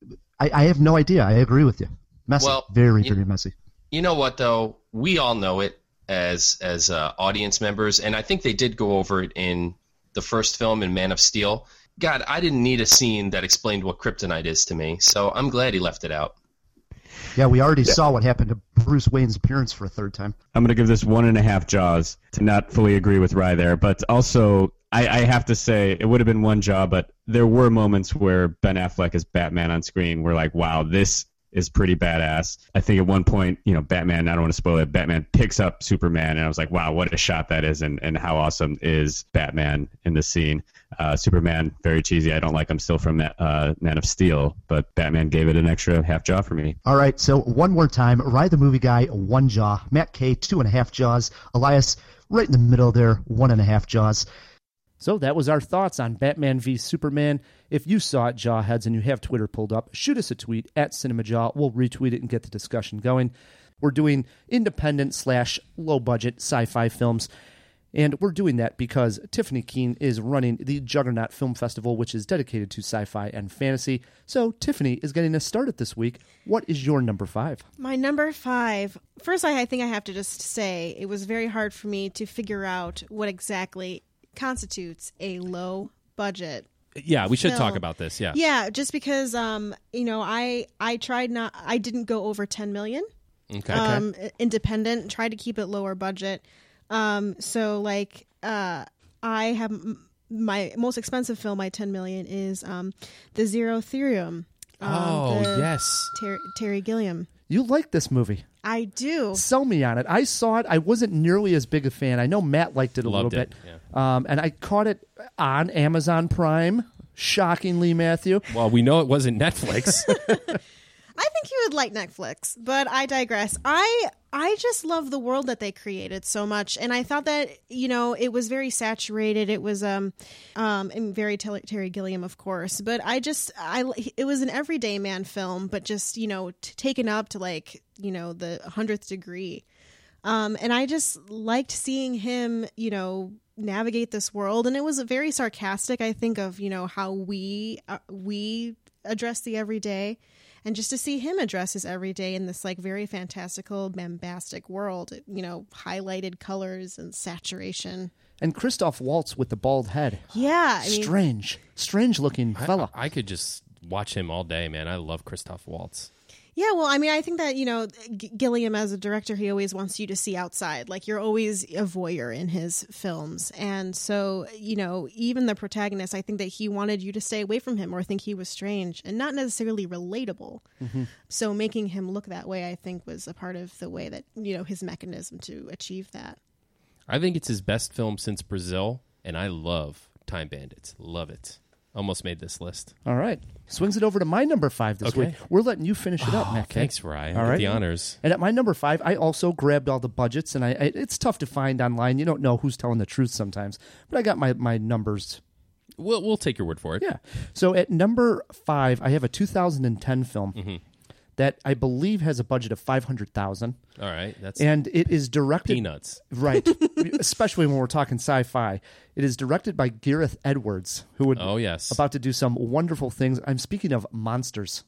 I have no idea. I agree with you. Messy. Well, very, very messy. You know what, though? We all know it as audience members, and I think they did go over it in the first film in Man of Steel. God, I didn't need a scene that explained what kryptonite is to me, so I'm glad he left it out. Yeah, we already saw what happened to Bruce Wayne's appearance for a third time. I'm going to give this 1.5 Jaws to not fully agree with Rye there, but also I have to say it would have been 1 Jaw, but there were moments where Ben Affleck as Batman on screen were like, wow, this is pretty badass. I think at one point, Batman, I don't want to spoil it, Batman picks up Superman, and I was like, wow, what a shot that is, and how awesome is Batman in this scene. Superman, very cheesy. I don't like him still from Man of Steel, but Batman gave it an extra half jaw for me. All right, so one more time, Rye the Movie Guy, 1 Jaw. Matt K, 2.5 Jaws. Elias, right in the middle there, 1.5 Jaws. So that was our thoughts on Batman v Superman. If you saw it, Jawheads, and you have Twitter pulled up, shoot us a tweet at CinemaJaw. We'll retweet it and get the discussion going. We're doing independent / low-budget sci-fi films, and we're doing that because Tiffany Keene is running the Juggernaut Film Festival, which is dedicated to sci-fi and fantasy. So Tiffany is getting us started this week. What is your number 5? My number 5, first I think I have to just say it was very hard for me to figure out what exactly constitutes a low budget. Yeah, we should film. talk about this. Yeah, just because I didn't go over 10 million. Okay. Independent, tried to keep it lower budget. So I have my most expensive film, my 10 million is the Zero Theorem. Yes. Terry Gilliam. You like this movie. I do. Sell me on it. I saw it. I wasn't nearly as big a fan. I know Matt liked it a Loved little it, bit. yeah. And I caught it on Amazon Prime. Shockingly, Matthew. Well, we know it wasn't Netflix. I think you would like Netflix, but I digress. I just love the world that they created so much, and I thought that it was very saturated. It was and very Terry Gilliam, of course, but it was an everyday man film, but just taken up to the 100th degree, and I just liked seeing him navigate this world, and it was very sarcastic. I think of how we address the everyday. And just to see him address his everyday in this very fantastical, bombastic world, highlighted colors and saturation. And Christoph Waltz with the bald head. Yeah. Strange looking fella. I could just watch him all day, man. I love Christoph Waltz. Yeah, well, I think that, Gilliam as a director, he always wants you to see outside. Like, you're always a voyeur in his films. And so, even the protagonist, I think that he wanted you to stay away from him or think he was strange and not necessarily relatable. Mm-hmm. So making him look that way, I think, was a part of the way that, his mechanism to achieve that. I think it's his best film since Brazil, and I love Time Bandits. Love it. Almost made this list. All right. Swings it over to my number 5 this week. We're letting you finish it up, Matt. Thanks, Ryan. All right. The honors. And at my number 5, I also grabbed all the budgets, and it's tough to find online. You don't know who's telling the truth sometimes. But I got my numbers. We'll take your word for it. Yeah. So at number 5, I have a 2010 film that I believe has a budget of $500,000. All right. That's and it is directed peanuts. Right. Especially when we're talking sci-fi. It is directed by Gareth Edwards, who would about to do some wonderful things. I'm speaking of Monsters.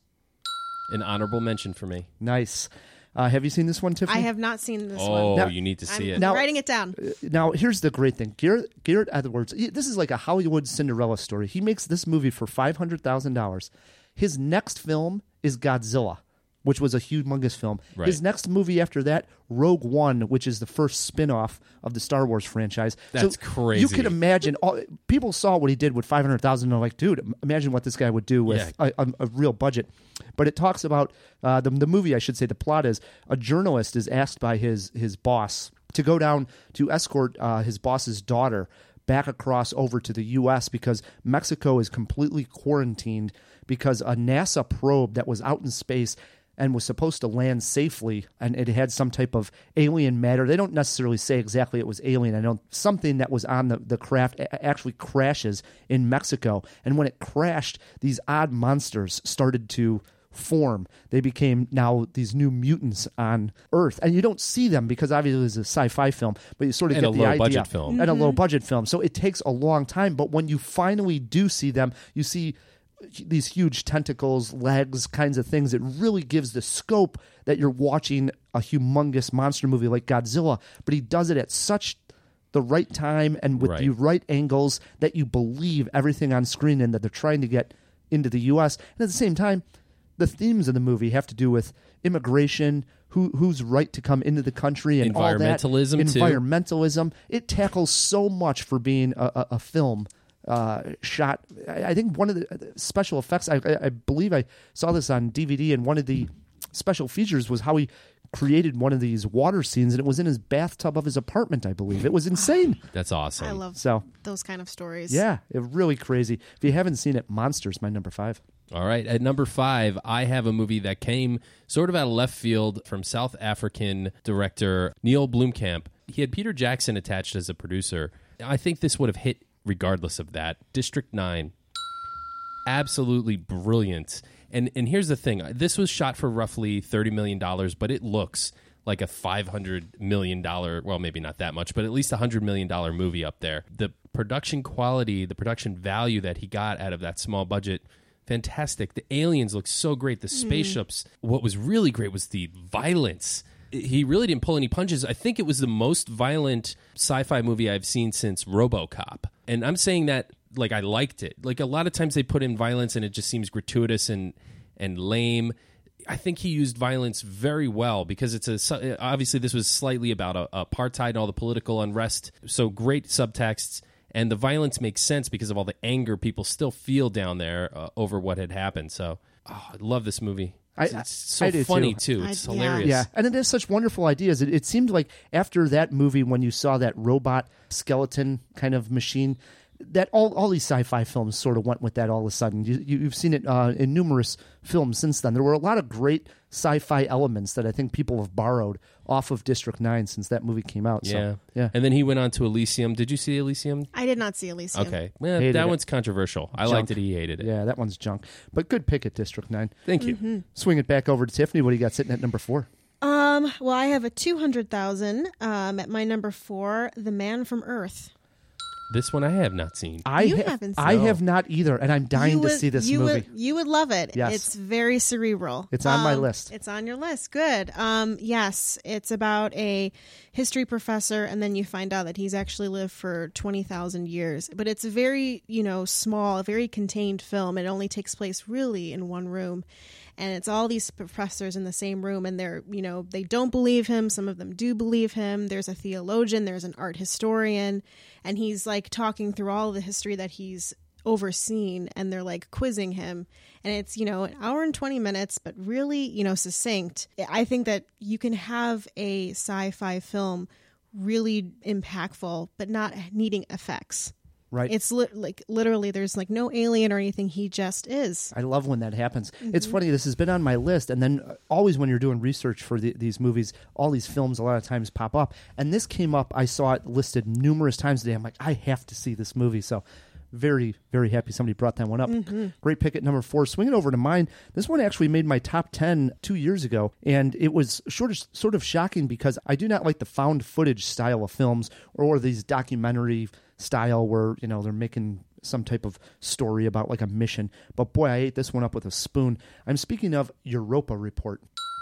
An honorable mention for me. Nice. Have you seen this one, Tiffany? I have not seen this one. Oh, Now- you need to see it. I'm writing it down. Now, here's the great thing. Gareth Edwards, this is like a Hollywood Cinderella story. He makes this movie for $500,000. His next film is Godzilla, which was a humongous film. Right. His next movie after that, Rogue One, which is the first spin-off of the Star Wars franchise. That's crazy. You can imagine, people saw what he did with $500,000 and they're like, dude, imagine what this guy would do with a real budget. But it talks about, the movie, I should say, the plot is, a journalist is asked by his boss to go down to escort his boss's daughter back across over to the U.S. because Mexico is completely quarantined because a NASA probe that was out in space and was supposed to land safely, and it had some type of alien matter. They don't necessarily say exactly it was alien. I know something that was on the craft actually crashes in Mexico. And when it crashed, these odd monsters started to form. They became now these new mutants on Earth. And you don't see them because obviously it's a sci-fi film, but you sort of And get a the idea. low-budget film. And a low-budget film. So it takes a long time, but when you finally do see them, you see these huge tentacles, legs, kinds of things. It really gives the scope that you're watching a humongous monster movie like Godzilla, but he does it at such the right time and with the right angles that you believe everything on screen and that they're trying to get into the U.S. And at the same time, the themes of the movie have to do with immigration, who's right to come into the country, and all that. Environmentalism, too. Environmentalism. It tackles so much for being a film. Shot. I think one of the special effects, I believe I saw this on DVD, and one of the special features was how he created one of these water scenes, and it was in his bathtub of his apartment, I believe. It was insane. That's awesome. I love those kind of stories. Yeah, it really crazy. If you haven't seen it, Monsters, my number 5. All right. At number 5, I have a movie that came sort of out of left field from South African director Neil Blomkamp. He had Peter Jackson attached as a producer. I think this would have hit regardless of that. District 9. Absolutely brilliant. And here's the thing. This was shot for roughly $30 million, but it looks like a $500 million, well, maybe not that much, but at least $100 million movie up there. The production quality, the production value that he got out of that small budget, fantastic. The aliens look so great. The spaceships. What was really great was the violence. He really didn't pull any punches. I think it was the most violent sci-fi movie I've seen since RoboCop. And I'm saying that like I liked it. Like a lot of times they put in violence and it just seems gratuitous and lame. I think he used violence very well because obviously this was slightly about apartheid and all the political unrest. So great subtexts. And the violence makes sense because of all the anger people still feel down there over what had happened. So I love this movie. It's so I do funny too. too. It's Yeah. hilarious. Yeah, and it has such wonderful ideas. It seemed like after that movie, when you saw that robot skeleton kind of machine, that all these sci-fi films sort of went with that all of a sudden. You've seen it in numerous films since then. There were a lot of great sci-fi elements that I think people have borrowed off of District 9 since that movie came out. Yeah. So, yeah. And then he went on to Elysium. Did you see Elysium? I did not see Elysium. Okay. Well, Hated that it. one's controversial. I Junk. liked it. He hated it. Yeah, that one's junk. But good pick at District 9. Thank you. Swing it back over to Tiffany. What do you got sitting at number 4? Well, I have a 200,000 at my number 4, The Man from Earth. This one I have not seen. You haven't seen I it. have not either, and I'm dying to see this movie. You would love it. Yes. It's very cerebral. It's on my list. It's on your list. Good. Yes, it's about a history professor, and then you find out that he's actually lived for 20,000 years. But it's a very, small, a very contained film. It only takes place really in one room. And it's all these professors in the same room, and they're, they don't believe him. Some of them do believe him. There's a theologian, there's an art historian, and he's like talking through all of the history that he's overseen, and they're like quizzing him. And it's, an hour and 20 minutes, but really, succinct. I think that you can have a sci-fi film really impactful, but not needing effects. Right. It's literally there's like no alien or anything. He just is. I love when that happens. It's funny. This has been on my list, and then always when you're doing research for these movies, all these films a lot of times pop up. And this came up. I saw it listed numerous times today. I'm like, I have to see this movie. So very, very happy somebody brought that one up. Great pick at number 4. Swinging over to mine. This one actually made my top 10 2 years ago, and it was sort of shocking because I do not like the found footage style of films or these documentary style where they're making some type of story about like a mission. But boy, I ate this one up with a spoon. I'm speaking of Europa Report.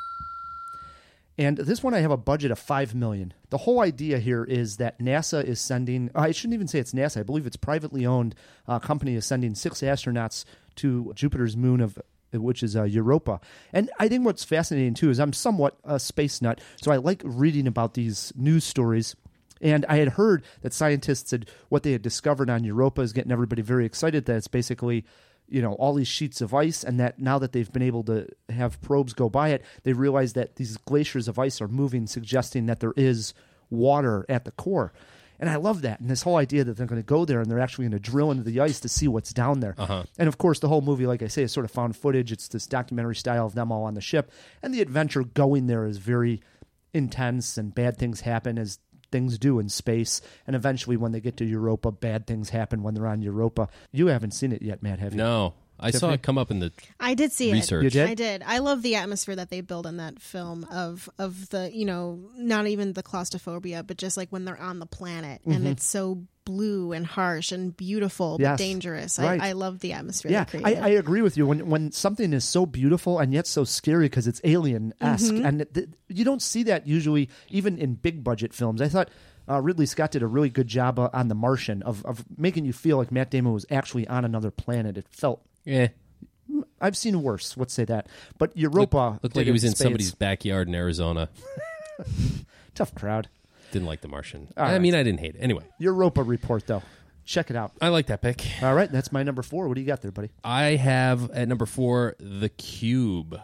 And this one I have a budget of $5 million. The whole idea here is that NASA is sending, I shouldn't even say it's NASA, I believe it's privately owned company is sending 6 astronauts to Jupiter's moon which is Europa. And I think what's fascinating too is I'm somewhat a space nut, so I like reading about these news stories. And I had heard that scientists said what they had discovered on Europa is getting everybody very excited, that it's basically, all these sheets of ice, and that now that they've been able to have probes go by it, they realize that these glaciers of ice are moving, suggesting that there is water at the core. And I love that. And this whole idea that they're going to go there and they're actually going to drill into the ice to see what's down there. And of course, the whole movie, like I say, is sort of found footage. It's this documentary style of them all on the ship. And the adventure going there is very intense, and bad things happen as things do in space, and eventually when they get to Europa, bad things happen when they're on Europa. You haven't seen it yet, Matt, have you? No. I saw it come up in the I did see research. it. You did? I did. I love the atmosphere that they build in that film of the, not even the claustrophobia, but just like when they're on the planet and it's so blue and harsh and beautiful, Yes. but dangerous. Right. I love the atmosphere Yeah, they created. I agree with you. When something is so beautiful and yet so scary because it's alien-esque, and you don't see that usually even in big budget films. I thought Ridley Scott did a really good job on The Martian of making you feel like Matt Damon was actually on another planet. It felt... Yeah. I've seen worse, let's say that. But Europa... Looked played like he was in spades. somebody's backyard in Arizona. Tough crowd. Didn't like The Martian. All I right. mean, I didn't hate it. Anyway, Europa Report, though. Check it out. I like that pick. All right, that's my number 4. What do you got there, buddy? I have at number 4 The Cube.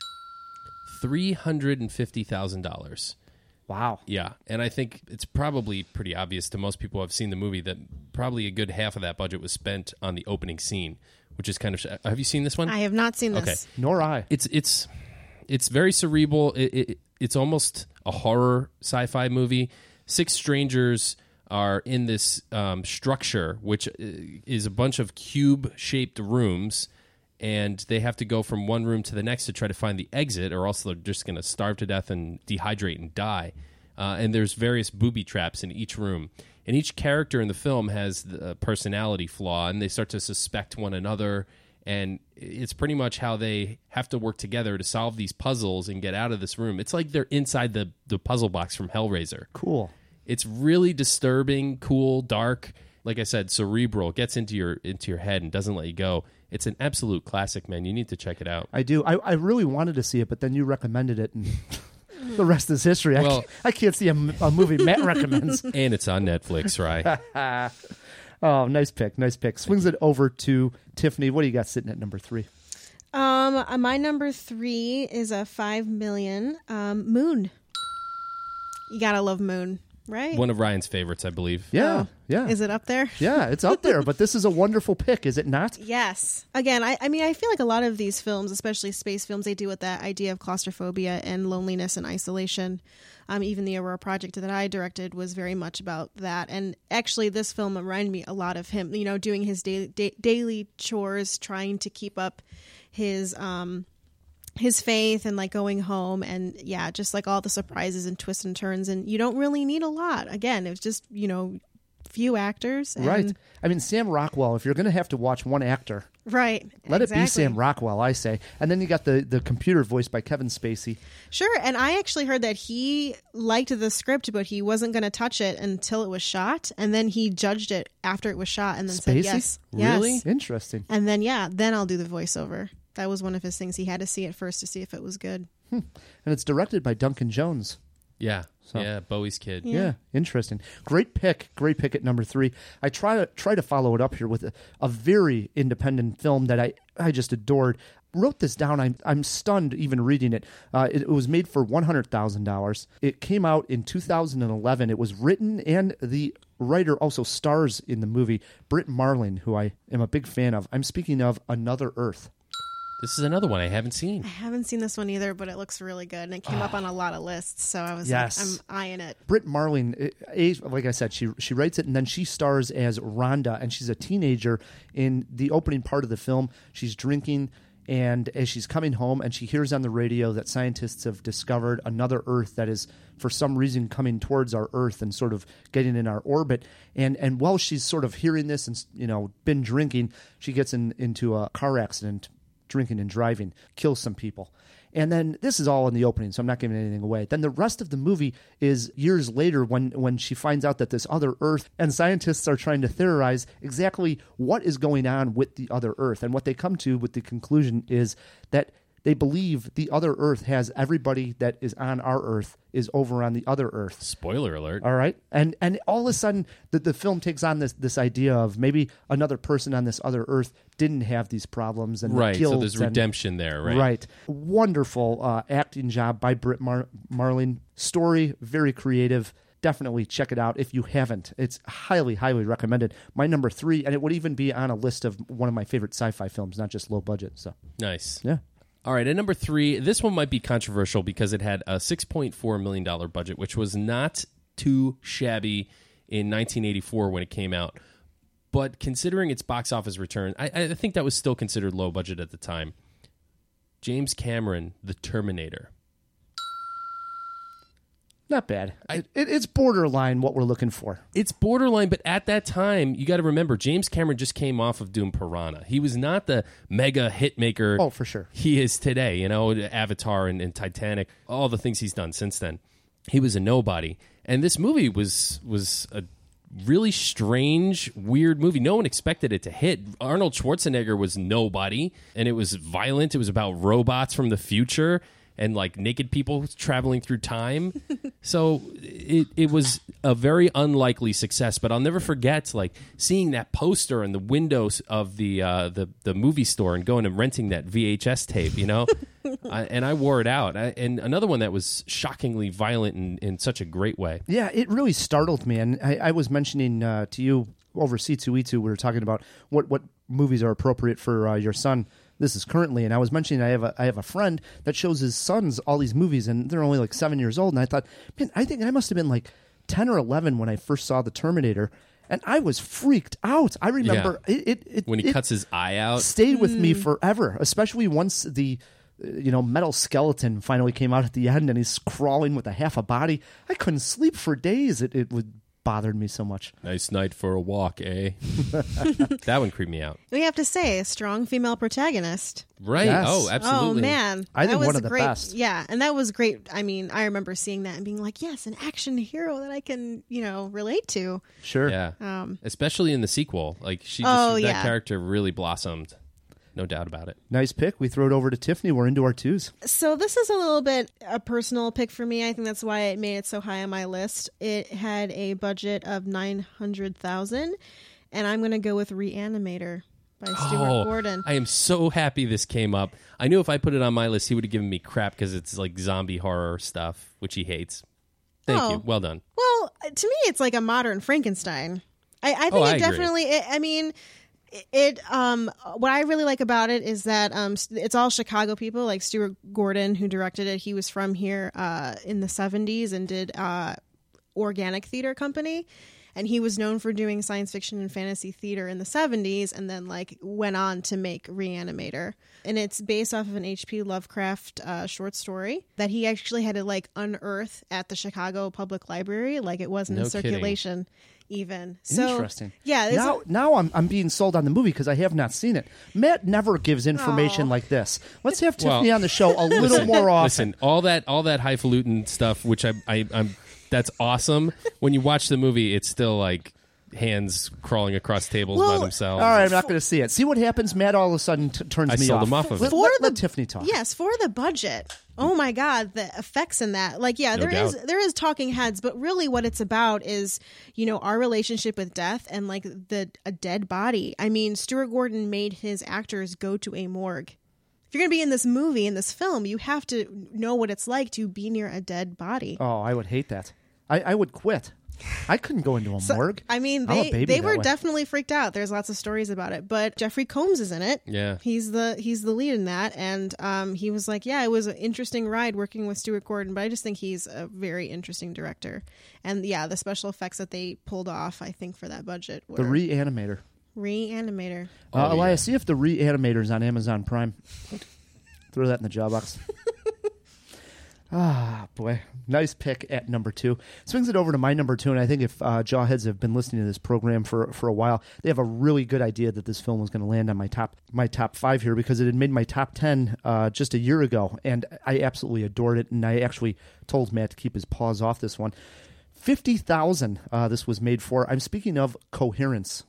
$350,000. Wow. Yeah, and I think it's probably pretty obvious to most people who have seen the movie that probably a good half of that budget was spent on the opening scene, which is kind of... Have you seen this one? I have not seen this. Okay. Nor I. It's very cerebral. It's almost a horror sci-fi movie. 6 strangers are in this structure, which is a bunch of cube-shaped rooms, and they have to go from one room to the next to try to find the exit, or else they're just going to starve to death and dehydrate and die. And there's various booby traps in each room. And each character in the film has a personality flaw, and they start to suspect one another. And it's pretty much how they have to work together to solve these puzzles and get out of this room. It's like they're inside the puzzle box from Hellraiser. Cool. It's really disturbing, cool, dark. Like I said, cerebral. It gets into your head and doesn't let you go. It's an absolute classic, man. You need to check it out. I do. I really wanted to see it, but then you recommended it, and the rest is history. Well- I can't see a movie Matt recommends. And it's on Netflix, right? Oh, nice pick. Nice pick. Swings it over to Tiffany. What do you got sitting at number 3? My number 3 is a $5 million Moon. You gotta love Moon, right? One of Ryan's favorites, I believe. Yeah, yeah. Is it up there? Yeah, it's up there, but this is a wonderful pick, is it not? Yes. Again, I mean, I feel like a lot of these films, especially space films, they deal with that idea of claustrophobia and loneliness and isolation. Even the Aurora Project that I directed was very much about that. And actually, this film reminded me a lot of him, you know, doing his daily chores, trying to keep up his faith and like going home, and yeah, just like all the surprises and twists and turns. And you don't really need a lot. Again, it was just, you know, few actors. And Right. I mean, Sam Rockwell, if you're going to have to watch one actor, right. let it be exactly. Sam Rockwell, I say. And then you got the computer voice by Kevin Spacey. Sure, and I actually heard that he liked the script, but he wasn't going to touch it until it was shot, and then he judged it after it was shot, and then said Spacey? yes, Really? yes. Interesting. And then then I'll do the voiceover. That was one of his things. He had to see it first to see if it was good. And it's directed by Duncan Jones. Yeah. Yeah, Bowie's kid. Yeah, interesting. Great pick at number 3. I try to follow it up here with a very independent film that I just adored. Wrote this down. I'm stunned even reading it. It was made for $100,000. It came out in 2011. It was written, and the writer also stars in the movie, Britt Marling, who I am a big fan of. I'm speaking of Another Earth. This is another one I haven't seen. I haven't seen this one either, but it looks really good, and it came up on a lot of lists, so I was Yes. like, I'm eyeing it. Britt Marling, like I said, she writes it, and then she stars as Rhonda, and she's a teenager. In the opening part of the film, she's drinking, and as she's coming home, and she hears on the radio that scientists have discovered another Earth that is, for some reason, coming towards our Earth and sort of getting in our orbit. And while she's sort of hearing this and, you know, been drinking, she gets into a car accident, drinking and driving, kills some people. And then this is all in the opening, so I'm not giving anything away. Then the rest of the movie is years later when she finds out that this other Earth, and scientists are trying to theorize exactly what is going on with the other Earth. And what they come to with the conclusion is that they believe the other Earth has everybody that is on our Earth is over on the other Earth. Spoiler alert. All right. And all of a sudden, the film takes on this idea of maybe another person on this other Earth didn't have these problems. And Right, so guilt there's and- redemption there, right? Right. Wonderful acting job by Britt Marling. Story, very creative. Definitely check it out if you haven't. It's highly, highly recommended. My number 3, and it would even be on a list of one of my favorite sci-fi films, not just low budget. So, Nice. yeah. All right, at number 3, this one might be controversial because it had a $6.4 million budget, which was not too shabby in 1984 when it came out. But considering its box office return, I think that was still considered low budget at the time. James Cameron, The Terminator. Not bad. It's borderline what we're looking for. It's borderline, but at that time, you got to remember, James Cameron just came off of doing Piranha. He was not the mega hit maker Oh, for sure. he is today. You know, Avatar and Titanic, all the things he's done since then. He was a nobody. And this movie was a really strange, weird movie. No one expected it to hit. Arnold Schwarzenegger was nobody, and it was violent. It was about robots from the future and like naked people traveling through time. So it was a very unlikely success. But I'll never forget like seeing that poster in the windows of the movie store and going and renting that VHS tape. You know, and I wore it out. And another one that was shockingly violent in such a great way. Yeah, it really startled me. And I was mentioning to you over C2E2, we were talking about what movies are appropriate for your son. This is currently, and I was mentioning I have a friend that shows his sons all these movies, and they're only like 7 years old. And I thought, man, I think I must have been like 10 or 11 when I first saw The Terminator, and I was freaked out. I remember it When he cuts his eye out. stayed with me forever, especially once the metal skeleton finally came out at the end, and he's crawling with a half a body. I couldn't sleep for days. It bothered me so much. Nice night for a walk, eh? That one creeped me out. We have to say, a strong female protagonist. Right. Yes. Oh, absolutely. Oh, man. I think That was one of the great. best. Yeah, and that was great. I mean, I remember seeing that and being like, yes, an action hero that I can, relate to. Sure. Yeah. Especially in the sequel. Like, Oh, that yeah. character really blossomed. No doubt about it. Nice pick. We throw it over to Tiffany. We're into our twos. So this is a little bit a personal pick for me. I think that's why it made it so high on my list. It had a budget of $900,000, and I'm going to go with Reanimator by Stuart Gordon. I am so happy this came up. I knew if I put it on my list, he would have given me crap because it's like zombie horror stuff, which he hates. Thank you. Well done. Well, to me, it's like a modern Frankenstein. I think I it definitely. What I really like about it is that it's all Chicago people. Like Stuart Gordon, who directed it, he was from here in the 70s and did Organic Theater Company. And he was known for doing science fiction and fantasy theater in the 70s and then like went on to make Reanimator. And it's based off of an H.P. Lovecraft short story that he actually had to like unearth at the Chicago Public Library. Like it wasn't in circulation even. So, interesting. Yeah. Now I'm being sold on the movie because I have not seen it. Matt never gives information like this. Let's have Tiffany on the show a little more often. Listen, all that highfalutin stuff, which I'm that's awesome. When you watch the movie, it's still like hands crawling across tables by themselves. All right, I'm not going to see it. See what happens? Matt all of a sudden turns me sold off. him off of it. Let Tiffany talk. Yes, for the budget. Oh my God, the effects in that. Like, yeah, No doubt. there is talking heads, but really what it's about is, you know, our relationship with death and like a dead body. I mean, Stuart Gordon made his actors go to a morgue. If you're going to be in this movie, in this film, you have to know what it's like to be near a dead body. Oh, I would hate that. I would quit. I couldn't go into a morgue. I mean, I'm a baby they that were way. definitely freaked out. There's lots of stories about it, but Jeffrey Combs is in it. Yeah, he's the lead in that, and he was like, yeah, it was an interesting ride working with Stuart Gordon, but I just think he's a very interesting director. And yeah, the special effects that they pulled off, I think, for that budget were The Reanimator. Elias, see if the Reanimator is on Amazon Prime. Throw that in the job box. Ah, boy. Nice pick at number 2. Swings it over to my number 2, and I think if Jawheads have been listening to this program for a while, they have a really good idea that this film was going to land on my top 5 here because it had made my top 10 just a year ago, and I absolutely adored it, and I actually told Matt to keep his paws off this one. $50,000 this was made for. I'm speaking of Coherence.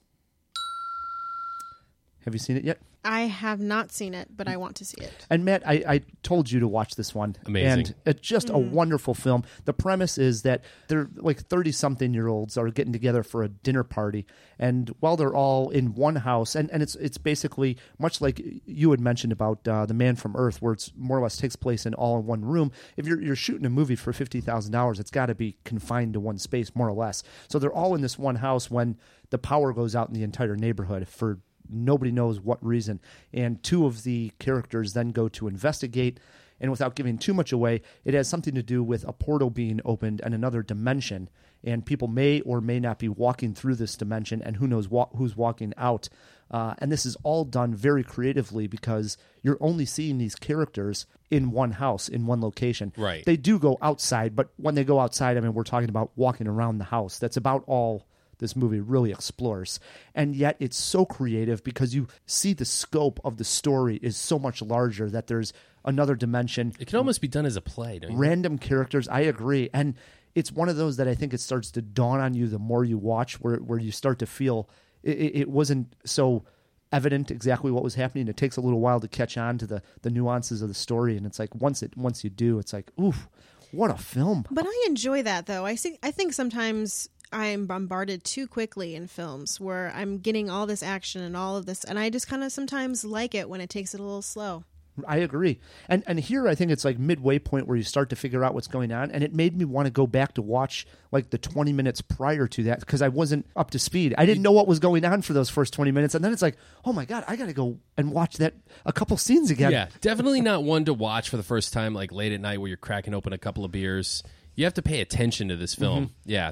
Have you seen it yet? I have not seen it, but I want to see it. And Matt, I told you to watch this one. Amazing. And it's just a wonderful film. The premise is that they're like 30-something-year-olds are getting together for a dinner party. And while they're all in one house, and it's basically much like you had mentioned about The Man from Earth, where it's more or less takes place in one room. If you're shooting a movie for $50,000, it's got to be confined to one space, more or less. So they're all in this one house when the power goes out in the entire neighborhood for nobody knows what reason. And 2 of the characters then go to investigate, and without giving too much away, it has something to do with a portal being opened and another dimension, and people may or may not be walking through this dimension, and who knows who's walking out. And this is all done very creatively because you're only seeing these characters in one house, in one location. Right. They do go outside, but when they go outside, I mean, we're talking about walking around the house. That's about all this movie really explores. And yet it's so creative because you see the scope of the story is so much larger that there's another dimension. It can almost be done as a play, don't you? Random characters, I agree. And it's one of those that I think it starts to dawn on you the more you watch, where you start to feel it wasn't so evident exactly what was happening. It takes a little while to catch on to the nuances of the story. And it's like once you do, it's like, oof, what a film. But I enjoy that, though. I think sometimes I'm bombarded too quickly in films where I'm getting all this action and all of this, and I just kind of sometimes like it when it takes it a little slow. I agree. And here I think it's like midway point where you start to figure out what's going on, and it made me want to go back to watch like the 20 minutes prior to that because I wasn't up to speed. I didn't know what was going on for those first 20 minutes, and then it's like, oh my God, I got to go and watch that a couple scenes again. Yeah, definitely not one to watch for the first time like late at night where you're cracking open a couple of beers. You have to pay attention to this film. Yeah,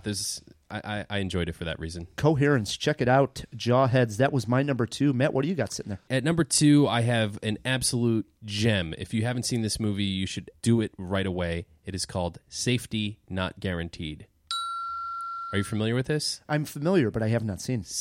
I enjoyed it for that reason. Coherence, check it out. Jawheads, that was my number 2. Matt, what do you got sitting there? At number 2, I have an absolute gem. If you haven't seen this movie, you should do it right away. It is called Safety Not Guaranteed. Are you familiar with this? I'm familiar, but I have not seen.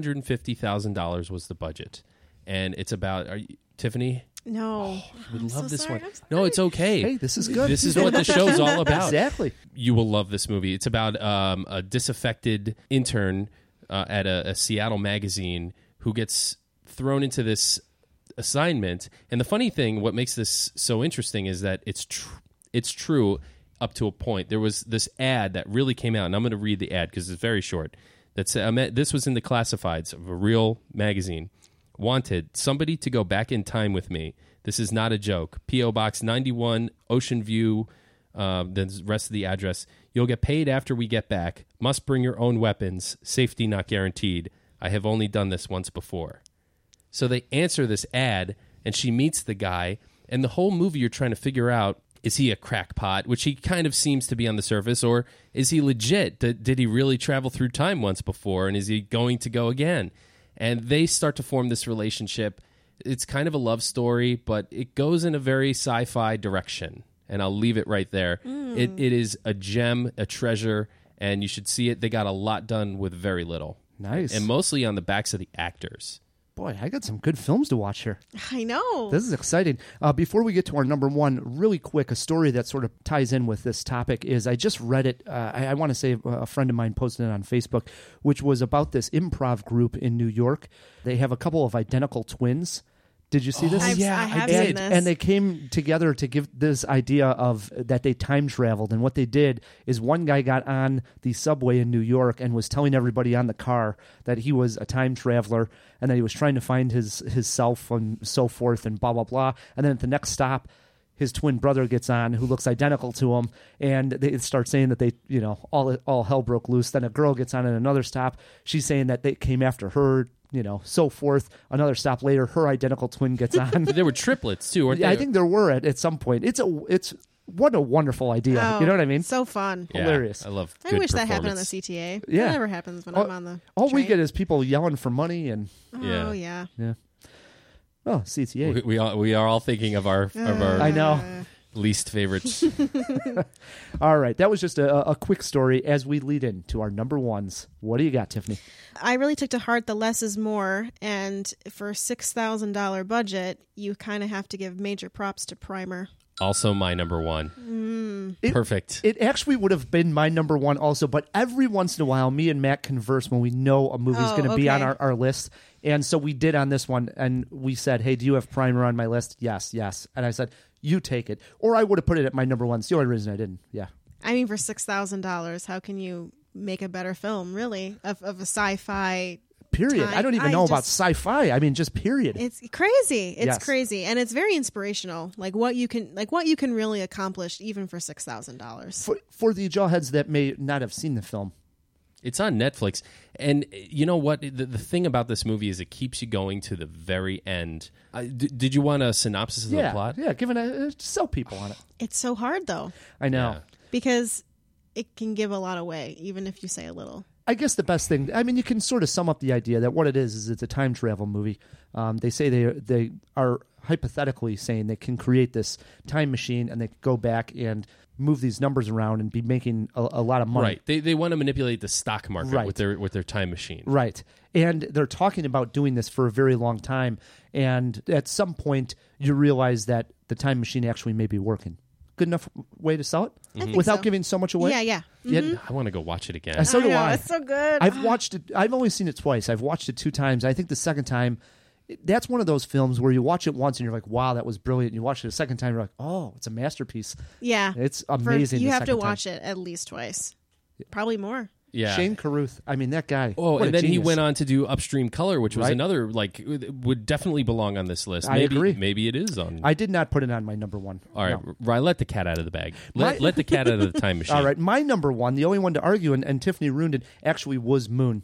$750,000 was the budget. And it's about... Tiffany? No. You would love this sorry. one. No, it's okay. Hey, this is good. This is what the show's all about. Exactly. You will love this movie. It's about a disaffected intern at a Seattle magazine who gets thrown into this assignment. And the funny thing, what makes this so interesting is that it's true up to a point. There was this ad that really came out, and I'm going to read the ad because it's very short. This was in the classifieds of a real magazine. Wanted, somebody to go back in time with me. This is not a joke. P.O. Box 91, Ocean View, the rest of the address. You'll get paid after we get back. Must bring your own weapons. Safety not guaranteed. I have only done this once before. So they answer this ad, and she meets the guy, and the whole movie you're trying to figure out, is he a crackpot, which he kind of seems to be on the surface, or is he legit? Did he really travel through time once before, and is he going to go again? And they start to form this relationship. It's kind of a love story, but it goes in a very sci-fi direction, and I'll leave it right there. It is a gem, a treasure, and you should see it. They got a lot done with very little. Nice. And mostly on the backs of the actors. Boy, I got some good films to watch here. I know. This is exciting. Before we get to our number one, really quick, a story that sort of ties in with this topic is I just read it. I want to say a friend of mine posted it on Facebook, which was about this improv group in New York. They have a couple of identical twins. Did you see this? I have seen this. And they came together to give this idea of that they time traveled. And what they did is one guy got on the subway in New York and was telling everybody on the car that he was a time traveler and that he was trying to find his self and so forth and blah, blah, blah. And then at the next stop, his twin brother gets on who looks identical to him, and they start saying that they, all hell broke loose. Then a girl gets on at another stop. She's saying that they came after her, so forth. Another stop later, her identical twin gets on. There were triplets, too, weren't Yeah, they? I think there were at some point. It's what a wonderful idea. Oh, You know what I mean? So fun. Yeah, hilarious. I love I good wish that happened on the performance. CTA. Yeah. That never happens when I'm on the All we train. get is people yelling for money and Oh, yeah. oh, CTA. We are all thinking of our I know. least favorites. All right, that was just a quick story as we lead into our number ones. What do you got, Tiffany? I really took to heart the less is more, and for a $6,000 budget, you kind of have to give major props to Primer. Also my number one. Perfect. It actually would have been my number one also, but every once in a while, me and Matt converse when we know a movie's going to be on our list. And so we did on this one, and we said, hey, do you have Primer on my list? Yes. And I said, you take it. Or I would have put it at my number one. It's the only reason I didn't. Yeah. I mean, for $6,000, how can you make a better film, really, of a sci-fi Period. time? I don't even know about sci-fi. I mean, just period. It's crazy. It's Yes. crazy, and it's very inspirational. Like what you can really accomplish, even for $6,000. For the jawheads that may not have seen the film. It's on Netflix. And you know what? The thing about this movie is it keeps you going to the very end. Did you want a synopsis of the plot? Yeah, giving sell people on it. It's so hard though, I know. Yeah. because it can give a lot away, even if you say a little. I guess the best thing, I mean, you can sort of sum up the idea that what it is it's a time travel movie. They say they are hypothetically saying they can create this time machine and they can go back and move these numbers around and be making a lot of money. Right. They want to manipulate the stock market Right. with their time machine. Right. And they're talking about doing this for a very long time. And at some point, you realize that the time machine actually may be working. Good enough way to sell it think without so. giving so much away? Yeah. Yeah, I want to go watch it again. so do know, I. It's so good. I've watched it. I've only seen it twice. I've watched it 2 times. I think the second time, that's one of those films where you watch it once and you're like, wow, that was brilliant. And you watch it a second time, you're like, oh, it's a masterpiece. Yeah, It's amazing. You the have to second time. watch it at least twice, probably more. Yeah. Shane Carruth. I mean, that guy. Oh, what a and then he genius. went on to do Upstream Color, which was Right. another, would definitely belong on this list. I agree. Maybe it is on. I did not put it on my number one. All right, No. Ryan, let the cat out of the bag. My- Let the cat out of the time machine. All right, my number one, the only one to argue, and Tiffany ruined it, actually was Moon.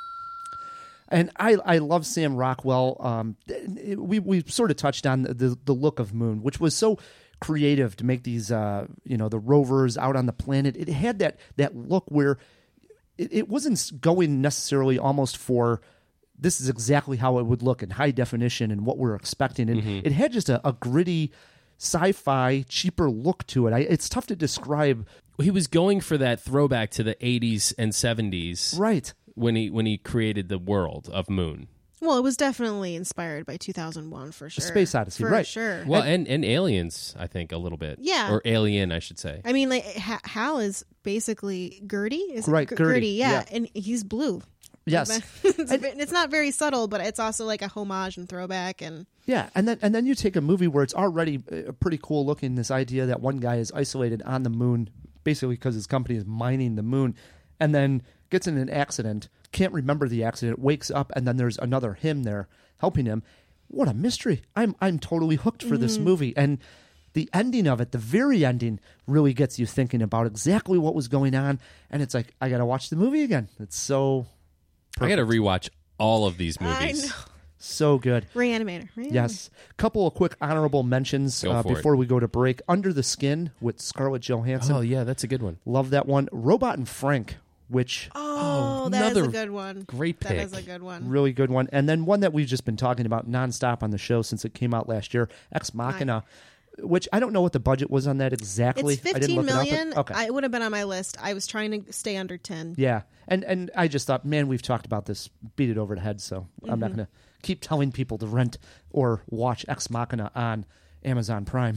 And I love Sam Rockwell. We sort of touched on the look of Moon, which was so creative to make these the rovers out on the planet. It had that look where it wasn't going necessarily almost for this is exactly how it would look in high definition and what we're expecting. And it had just a gritty sci-fi, cheaper look to it. It's tough to describe. He was going for that throwback to the 80s and 70s Right. when he created the world of Moon. Well, it was definitely inspired by 2001 for sure. Space Odyssey, for right. sure. Well, and Aliens, I think, a little bit. Yeah. Or Alien, I should say. I mean, like Hal is basically Gertie. Is it Right, Gertie, yeah, yeah. and he's blue. Yes. it's not very subtle, but it's also like a homage and throwback. And Yeah, and then you take a movie where it's already pretty cool looking, this idea that one guy is isolated on the moon, basically because his company is mining the moon, and then gets in an accident, can't remember the accident, wakes up, and then there's another him there. helping him. What a mystery. I'm totally hooked for this movie. And the ending of it, the very ending, really gets you thinking about exactly what was going on. And it's like, I got to watch the movie again. It's so I got to rewatch all of these movies. I know. so good. Reanimator. Yes. Couple of quick honorable mentions Go for before we go to break. Under the Skin with Scarlett Johansson. Oh, yeah, that's a good one. Love that one. Robot and Frank, which Oh, that is another a good one. great That pick. is a good one. really good one. And then one that we've just been talking about nonstop on the show since it came out last year, Ex Machina, which I don't know what the budget was on that exactly. It's I didn't 15 look million. it up. Okay. It would have been on my list. I was trying to stay under 10. Yeah. And I just thought, man, we've talked about this, beat it over the head, so I'm not going to keep telling people to rent or watch Ex Machina on Amazon Prime.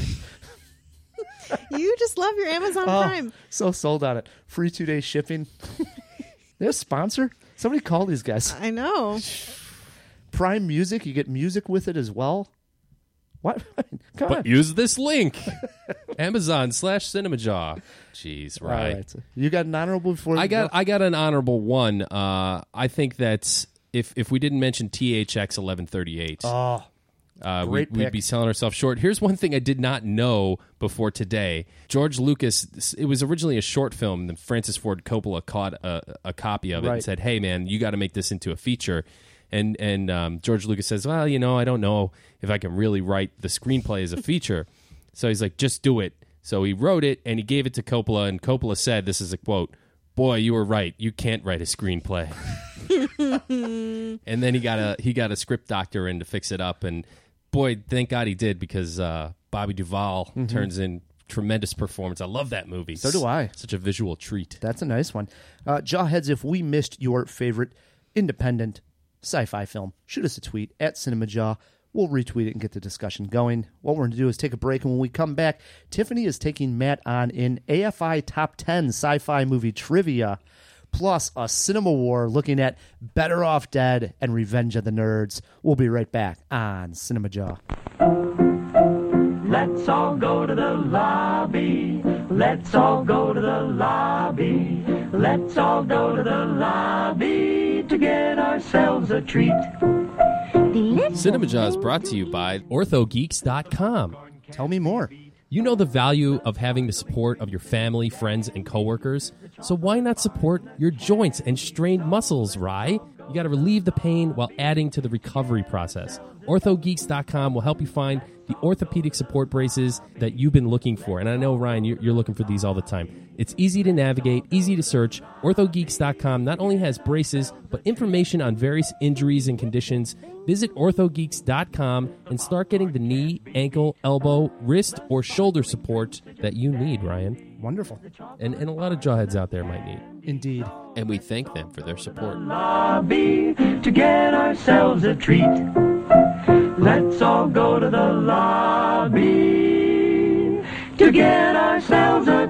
You just love your Amazon Prime. So sold on it. Free 2-day shipping. They're a sponsor. Somebody call these guys. I know. Prime Music, you get music with it as well. What? Come on. But use this link. Amazon/Cinemajaw. Jeez, All right. right. You got an honorable before I we go? got an honorable one. I think that's if we didn't mention THX 1138. Oh, great we'd pick. be selling ourselves short. Here's one thing I did not know before today. George Lucas, it was originally a short film, then Francis Ford Coppola caught a copy of it Right. and said, hey, man, you got to make this into a feature. And George Lucas says, well, I don't know if I can really write the screenplay as a feature. So he's like, just do it. So he wrote it, and he gave it to Coppola, and Coppola said, this is a quote, boy, you were right. You can't write a screenplay. And then he got a script doctor in to fix it up, and boy, thank God he did, because Bobby Duvall turns in tremendous performance. I love that movie. So do I. Such a visual treat. That's a nice one. Jawheads, if we missed your favorite independent sci-fi film, shoot us a tweet at CinemaJaw. We'll retweet it and get the discussion going. What we're going to do is take a break, and when we come back, Tiffany is taking Matt on in AFI Top 10 Sci-Fi Movie Trivia, plus a cinema war looking at Better Off Dead and Revenge of the Nerds. We'll be right back on CinemaJaw. Let's all go to the lobby. Let's all go to the lobby. Let's all go to the lobby to get ourselves a treat. CinemaJaw is brought to you by OrthoGeeks.com. Tell me more. You know the value of having the support of your family, friends, and coworkers. So why not support your joints and strained muscles, Rye? You got to relieve the pain while adding to the recovery process. OrthoGeeks.com will help you find the orthopedic support braces that you've been looking for. And I know, Ryan, you're looking for these all the time. It's easy to navigate, easy to search. OrthoGeeks.com not only has braces, but information on various injuries and conditions. Visit OrthoGeeks.com and start getting the knee, ankle, elbow, wrist, or shoulder support that you need, Ryan. Wonderful. And a lot of jawheads out there might need. Indeed. And we thank them for their support. Lobby to get ourselves a treat. Let's all go to the lobby to get ourselves a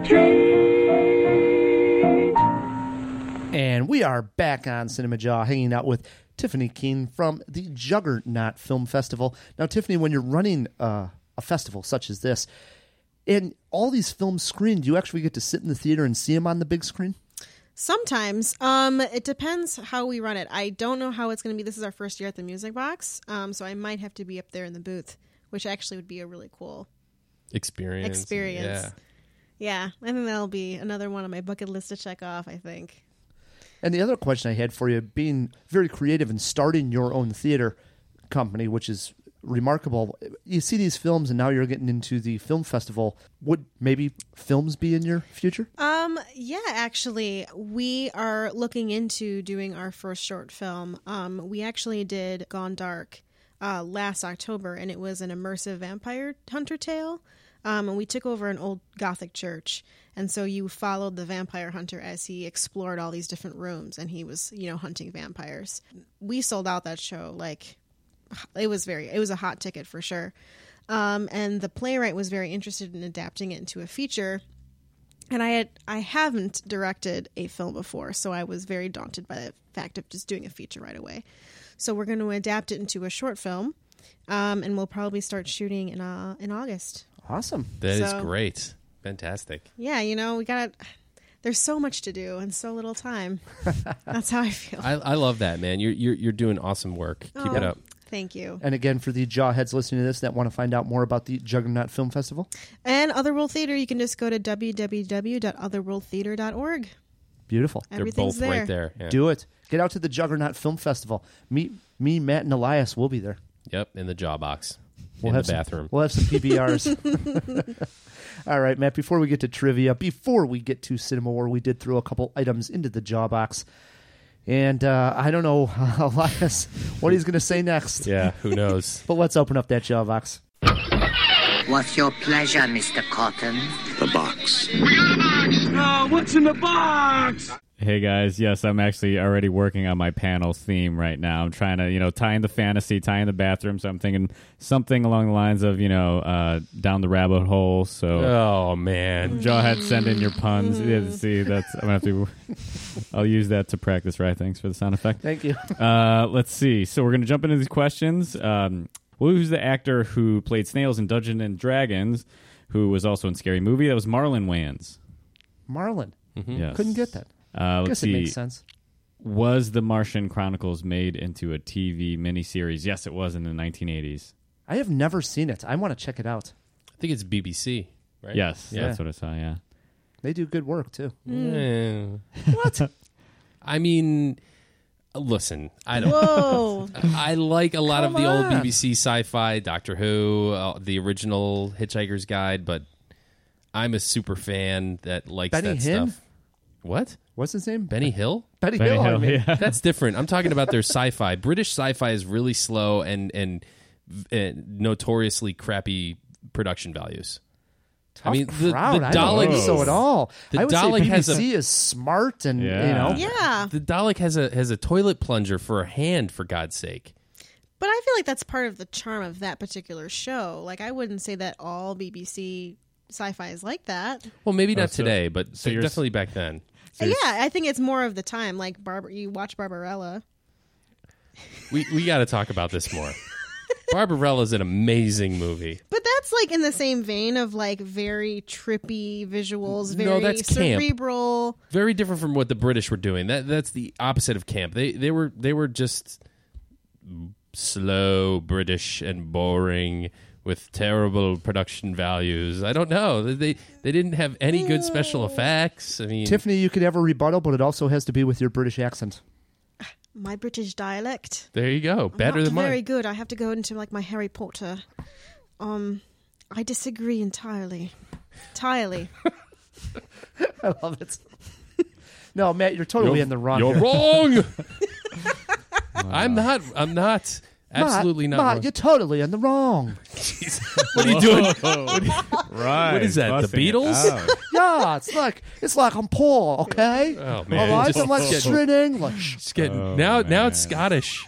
treat. And we are back on CinemaJaw, hanging out with Tiffany Keene from the Juggernaut Film Festival. Now, Tiffany, when you're running a festival such as this, and all these films screened, do you actually get to sit in the theater and see them on the big screen? Sometimes. It depends how we run it. I don't know how it's going to be. This is our first year at the Music Box, so I might have to be up there in the booth, which actually would be a really cool Experience. Yeah, I think that'll be another one on my bucket list to check off, I think. And the other question I had for you, being very creative and starting your own theater company, which is remarkable. You see these films, and now you're getting into the film festival. Would maybe films be in your future? Yeah, actually, we are looking into doing our first short film. We actually did Gone Dark last October, and it was an immersive vampire hunter tale. And we took over an old Gothic church. And so you followed the vampire hunter as he explored all these different rooms, and he was, hunting vampires. We sold out that show. It was a hot ticket for sure. And the playwright was very interested in adapting it into a feature. And I haven't directed a film before, so I was very daunted by the fact of just doing a feature right away. So we're going to adapt it into a short film, and we'll probably start shooting in August. Awesome. That is great. Fantastic. Yeah, we got to... There's so much to do and so little time. That's how I feel. I love that, man. You're doing awesome work. Keep it up. Thank you. And again, for the Jawheads listening to this that want to find out more about the Juggernaut Film Festival. And Otherworld Theater, you can just go to www.otherworldtheater.org. Beautiful. They're Everything's both right there. Yeah. Do it. Get out to the Juggernaut Film Festival. Meet me, Matt, and Elias. We'll be there. Yep, in the jaw box. We'll in have the bathroom. We'll have some PBRs. All right, Matt, before we get to trivia, before we get to Cinema War, we did throw a couple items into the jaw box. And I don't know, Elias, what he's going to say next. Yeah, who knows? But let's open up that jaw box. What's your pleasure, Mr. Cotton? The box. Hey guys, yes, I'm actually already working on my panel's theme right now. I'm trying to, tie in the fantasy, tie in the bathroom. So I'm thinking something along the lines of, down the rabbit hole. So, Oh, man. Jawhead, send in your puns. Yeah, see, I'm gonna have to. I'll use that to practice. Right? Thanks for the sound effect. Thank you. Let's see. So we're gonna jump into these questions. Who's the actor who played Snails in Dungeons and Dragons, who was also in Scary Movie? That was Marlon Wayans. Marlon. Yes. Couldn't get that. Let's Guess see. it makes sense. Was The Martian Chronicles made into a TV miniseries? Yes, it was in the 1980s. I have never seen it. I want to check it out. I think it's BBC, right? Yes, Yeah. that's what I saw, yeah. They do good work, too. What? I mean, listen, I don't. Whoa. I like a lot of Come the old on. BBC sci-fi, Doctor Who, the original Hitchhiker's Guide, but I'm a super fan that likes Benny that Hinn? stuff. What? What's his name? Benny Hill? Benny Benny Hill. I Hill, mean. yeah. That's different. I'm talking about their sci-fi. British sci-fi is really slow and notoriously crappy production values. Tough I mean, the crowd. I don't Dalek- think so at all. The I would Dalek say has BBC is smart and, Yeah. Yeah. The Dalek has a toilet plunger for a hand, for God's sake. But I feel like that's part of the charm of that particular show. Like, I wouldn't say that all BBC sci-fi is like that. Well, maybe not so- today, but so you're- definitely back then. Yeah, I think it's more of the time. Like, you watch Barbarella. We got to talk about this more. Barbarella's an amazing movie. But that's like in the same vein of like very trippy visuals, very No, that's camp. cerebral. Very different from what the British were doing. That's the opposite of camp. They were just slow, British, and boring with terrible production values. I don't know. They didn't have any good special effects. I mean, Tiffany, you could have a rebuttal, but it also has to be with your British accent. My British dialect. there you go. Better Not than very mine. good. I have to go into like my Harry Potter. I disagree entirely. Entirely. I love it. No, Matt, you're totally in the wrong. You're here. wrong. I'm not. Absolutely not. Matt, wrong. you're totally in the wrong. What are you doing? Right. What is that, the busting it Beatles? out. Yeah, it's like I'm poor, okay? Oh man! All right, Just I'm like getting- straight English. just getting- Oh, now man. it's Scottish.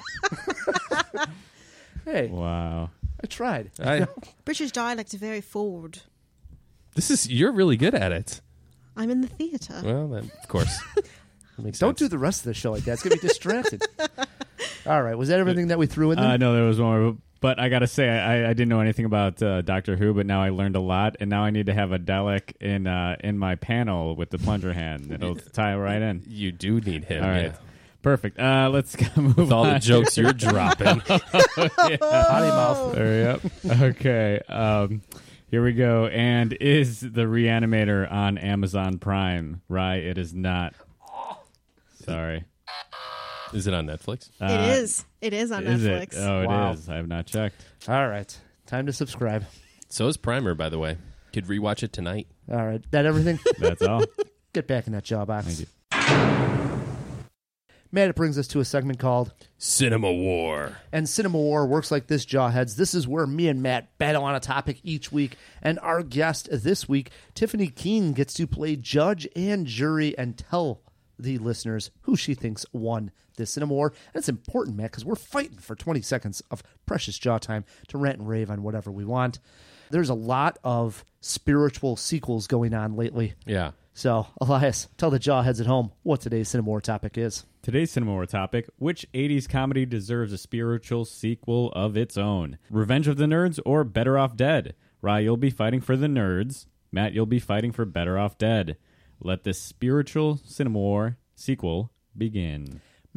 Hey, Wow. I tried. British dialect is very forward. You're really good at it. I'm in the theatre. Well, then, of course. That makes Don't sense. do the rest of the show like that. It's gonna be distracted. All right, was that everything that we threw in there? No, there was more. But I got to say, I didn't know anything about Doctor Who, but now I learned a lot. And now I need to have a Dalek in my panel with the plunger hand. It'll tie right in. You do need him. All right. yeah. Perfect. Let's move With all on. the jokes you're dropping. Potty mouth. Yep. Okay. Here we go. And is the Reanimator on Amazon Prime? Right. It is not. Sorry. Is it on Netflix? It is. It is on Is Netflix. it? Oh, Wow. it is. I have not checked. All right, time to subscribe. So is Primer, by the way. Could rewatch it tonight. All right, that everything. That's all. Get back in that jaw box. Thank you. Matt, it brings us to a segment called Cinema War. And Cinema War works like this, Jawheads. This is where me and Matt battle on a topic each week. And our guest this week, Tiffany Keene, gets to play judge and jury and tell the listeners who she thinks won this Cinema War. And it's important, Matt, because we're fighting for 20 seconds of precious jaw time to rant and rave on whatever we want. There's a lot of spiritual sequels going on lately. Yeah. So, Elias, tell the Jawheads at home what today's Cinema War topic is. Today's Cinema War topic: which 80s comedy deserves a spiritual sequel of its own? Revenge of the Nerds or Better Off Dead? Rye, you'll be fighting for the Nerds. Matt, you'll be fighting for Better Off Dead. Let this spiritual Cinema War sequel begin. Matt,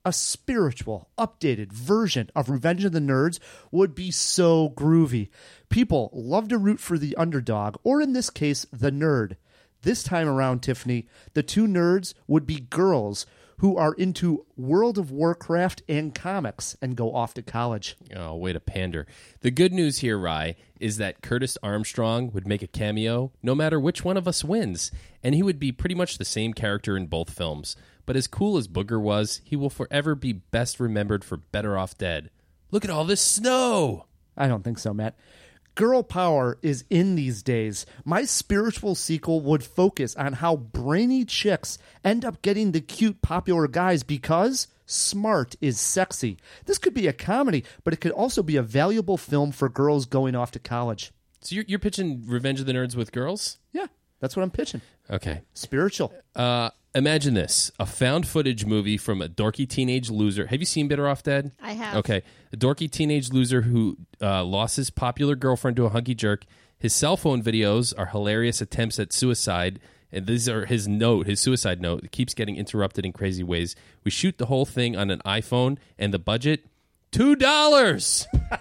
A spiritual, updated version of Revenge of the Nerds would be so groovy. People love to root for the underdog, or in this case, the nerd. This time around, Tiffany, the two nerds would be girls who are into World of Warcraft and comics and go off to college. Oh, way to pander. The good news here, Rye, is that Curtis Armstrong would make a cameo no matter which one of us wins, and he would be pretty much the same character in both films. But as cool as Booger was, he will forever be best remembered for Better Off Dead. Look at all this snow! I don't think so, Matt. Girl power is in these days. My spiritual sequel would focus on how brainy chicks end up getting the cute, popular guys because smart is sexy. This could be a comedy, but it could also be a valuable film for girls going off to college. So you're pitching Revenge of the Nerds with girls? Yeah, that's what I'm pitching. Okay. Spiritual. Imagine this, a found footage movie from a dorky teenage loser. Have you seen Better Off Dead? I have. Okay. A dorky teenage loser who lost his popular girlfriend to a hunky jerk. His cell phone videos are hilarious attempts at suicide, and these are his suicide note. It keeps getting interrupted in crazy ways. We shoot the whole thing on an iPhone, and the budget, $2.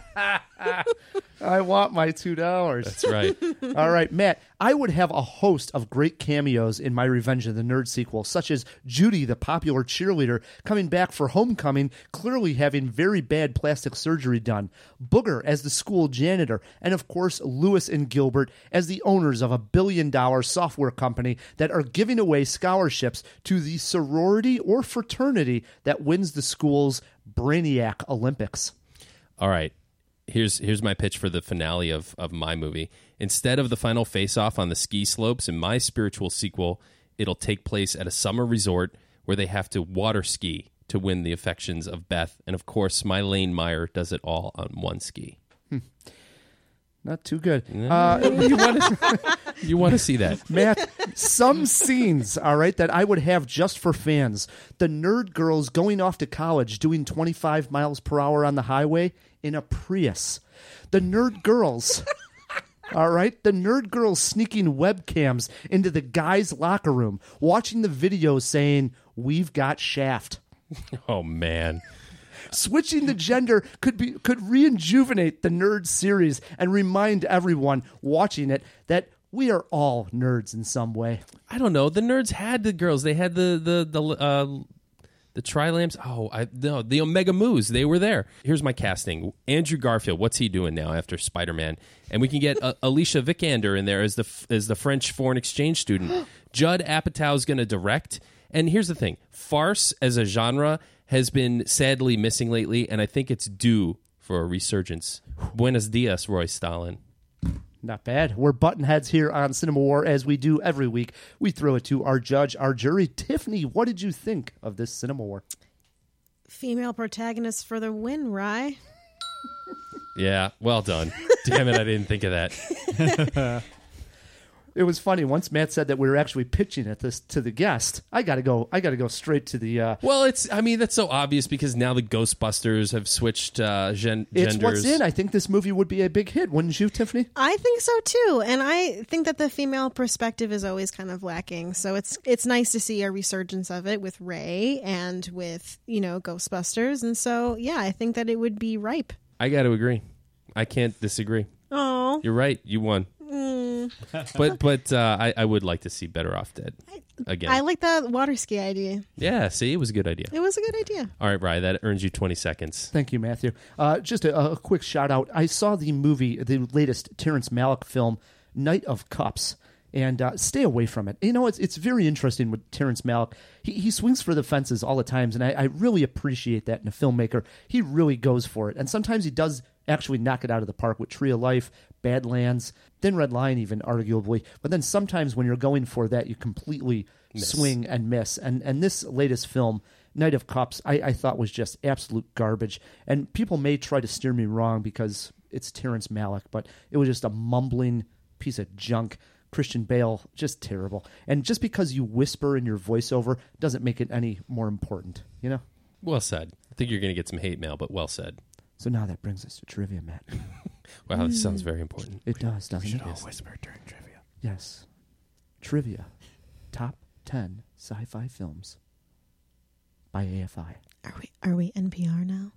I want my $2. That's right. All right, Matt, I would have a host of great cameos in my Revenge of the Nerds sequel, such as Judy, the popular cheerleader, coming back for homecoming, clearly having very bad plastic surgery done, Booger as the school janitor, and of course, Lewis and Gilbert as the owners of a billion-dollar software company that are giving away scholarships to the sorority or fraternity that wins the school's Brainiac Olympics. All right. Here's my pitch for the finale of my movie. Instead of the final face-off on the ski slopes in my spiritual sequel, it'll take place at a summer resort where they have to water ski to win the affections of Beth. And of course, my Lane Meyer does it all on one ski. Not too good. You want to see that. Matt, some scenes, all right, that I would have just for fans. The nerd girls going off to college doing 25 miles per hour on the highway in a Prius. The nerd girls, all right, the nerd girls sneaking webcams into the guys' locker room, watching the videos saying, "We've got Shaft." Oh, man. Switching the gender could rejuvenate the nerd series and remind everyone watching it that we are all nerds in some way. I don't know. The nerds had the girls. They had the Tri-Lamps. The Omega Moos. They were there. Here's my casting. Andrew Garfield. What's he doing now after Spider-Man? And we can get Alicia Vikander in there as the French foreign exchange student. Judd Apatow is going to direct. And here's the thing. Farce as a genre has been sadly missing lately, and I think it's due for a resurgence. Buenos dias, Roy Stalin. Not bad. We're button heads here on Cinema War, as we do every week. We throw it to our judge, our jury. Tiffany, what did you think of this Cinema War? Female protagonist for the win, Rye. Yeah, well done. Damn it, I didn't think of that. It was funny. Once Matt said that we were actually pitching at this to the guest, I gotta go straight to the. Well, that's so obvious because now the Ghostbusters have switched genders. It's what's in. I think this movie would be a big hit, wouldn't you, Tiffany? I think so too, and I think that the female perspective is always kind of lacking. So it's nice to see a resurgence of it with Ray and with Ghostbusters, and so yeah, I think that it would be ripe. I got to agree. I can't disagree. Oh, you're right. You won. But I would like to see Better Off Dead again. I like the water ski idea. Yeah, see, it was a good idea. It was a good idea. All right, Ryan, that earns you 20 seconds. Thank you, Matthew. Just a quick shout out. I saw the latest Terrence Malick film, Night of Cups, and stay away from it. It's very interesting with Terrence Malick. He swings for the fences all the times, and I really appreciate that in a filmmaker. He really goes for it, and sometimes he does actually knock it out of the park with Tree of Life, Badlands, Thin Red Line even, arguably. But then sometimes when you're going for that, you completely swing and miss. And this latest film, Night of Cups, I thought was just absolute garbage. And people may try to steer me wrong because it's Terrence Malick, but it was just a mumbling piece of junk. Christian Bale, just terrible. And just because you whisper in your voiceover doesn't make it any more important, Well said. I think you're going to get some hate mail, but well said. So now that brings us to trivia, Matt. Wow, this sounds very important. It does, doesn't it? We should all whisper during trivia. Yes. Trivia. Top 10 sci-fi films by AFI. Are we NPR now?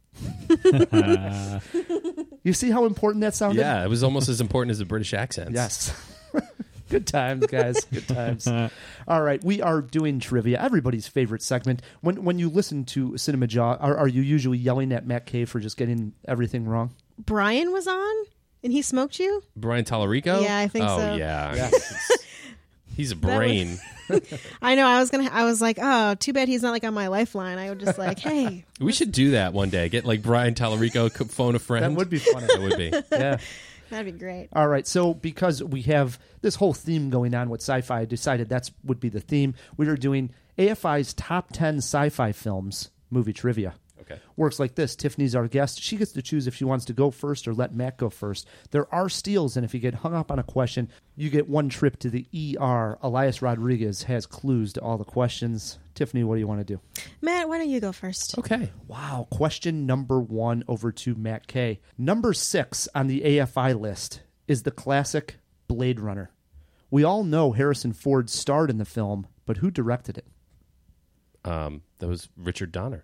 You see how important that sounded? Yeah, it was almost as important as the British accents. Yes. Good times, guys. Good times. All right, we are doing trivia, everybody's favorite segment. When you listen to Cinema Jaw, are you usually yelling at Matt Kay for just getting everything wrong? Brian was on, and he smoked you? Brian Tallarico? Yeah, I think so. Oh, yeah. He's a brain. I know. I was like, oh, too bad he's not like on my lifeline. I would just like, hey. We should do that one day. Get like Brian Tallarico, phone a friend. That would be funny. That would be. Yeah. That'd be great. All right, so because we have this whole theme going on with sci-fi, I decided that would be the theme. We are doing AFI's top 10 sci-fi films, movie trivia. Okay. Works like this. Tiffany's our guest. She gets to choose if she wants to go first or let Matt go first. There are steals, and if you get hung up on a question, you get one trip to the ER. Elias Rodriguez has clues to all the questions. Tiffany, what do you want to do? Matt, why don't you go first? Okay. Wow. Question number 1 over to Matt Kay. Number 6 on the AFI list is the classic Blade Runner. We all know Harrison Ford starred in the film, but who directed it? That was Richard Donner.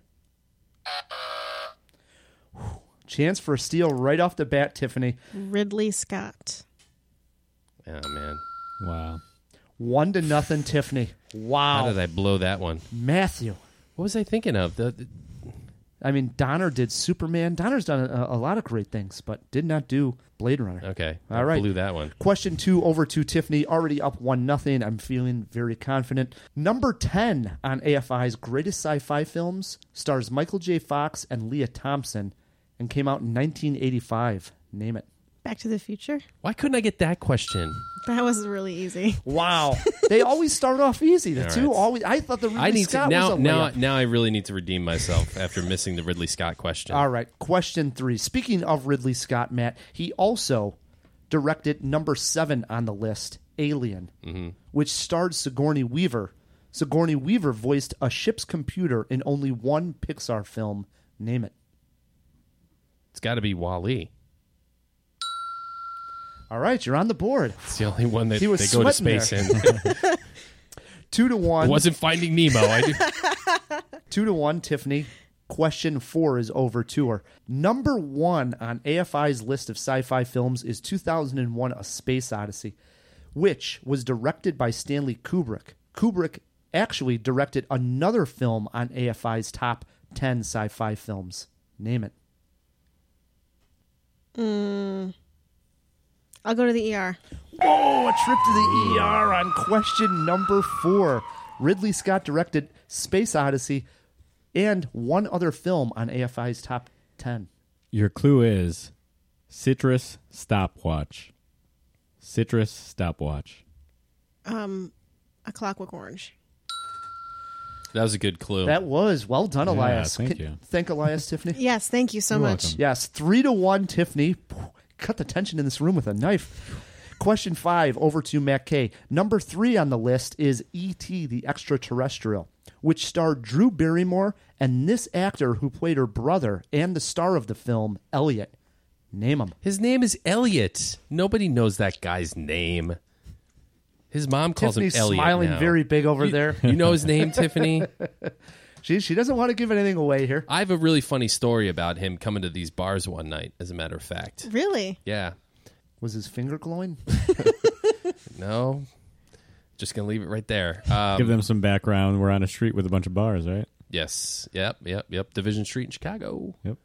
Chance for a steal right off the bat, Tiffany. Ridley Scott. Oh, man. Wow. 1-0, Tiffany. Wow. How did I blow that one? Matthew. What was I thinking of? I mean, Donner did Superman. Donner's done a lot of great things, but did not do Blade Runner. Okay. All right. I blew that one. Question 2 over to Tiffany. Already up 1-0. I'm feeling very confident. Number 10 on AFI's greatest sci-fi films stars Michael J. Fox and Leah Thompson and came out in 1985. Name it. Back to the Future? Why couldn't I get that question? That was really easy. Wow. They always start off easy. The All two right. always. I thought the Ridley Scott was a layup. Now I really need to redeem myself after missing the Ridley Scott question. All right. Question 3. Speaking of Ridley Scott, Matt, he also directed number 7 on the list, Alien, which starred Sigourney Weaver. Sigourney Weaver voiced a ship's computer in only one Pixar film. Name it. It's got to be Wall-E. All right, you're on the board. It's the only one that He was they go to sweating space there. in. 2-1. It wasn't Finding Nemo. 2-1, Tiffany. Question 4 is over to her. Number 1 on AFI's list of sci-fi films is 2001: A Space Odyssey, which was directed by Stanley Kubrick. Kubrick actually directed another film on AFI's top 10 sci-fi films. Name it. I'll go to the ER. Whoa, a trip to the ER on question number 4. Ridley Scott directed Space Odyssey and one other film on AFI's top 10. Your clue is citrus stopwatch. Citrus stopwatch. A Clockwork Orange. That was a good clue. That was well done, Elias. thank you. Thank Elias, Tiffany. Yes, thank you so You're much. welcome. Yes, 3-1, Tiffany. Cut the tension in this room with a knife. Question 5 over to Matt Kay. Number 3 on the list is E.T. the Extraterrestrial, which starred Drew Barrymore and this actor who played her brother and the star of the film, Elliot. Name him. His name is Elliot. Nobody knows that guy's name. His mom calls Tiffany's him Elliot smiling now. very big over there. You know his name, Tiffany? She doesn't want to give anything away here. I have a really funny story about him coming to these bars one night, as a matter of fact. Really? Yeah. Was his finger glowing? No. Just going to leave it right there. Give them some background. We're on a street with a bunch of bars, right? Yes. Yep. Division Street in Chicago. Yep.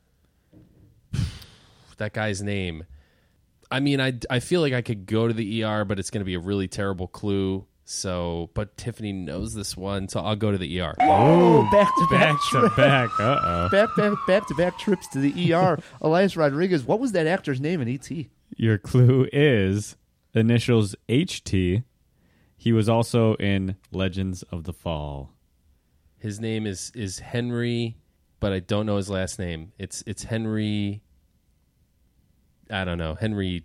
That guy's name. I mean, I feel like I could go to the ER, but it's going to be a really terrible clue. So, but Tiffany knows this one, so I'll go to the ER. Oh, back-to-back trip. Back. Uh-oh. Back-to-back trips to the ER. Elias Rodriguez, what was that actor's name in E.T.? Your clue is initials HT. He was also in Legends of the Fall. His name is Henry, but I don't know his last name. It's Henry. I don't know. Henry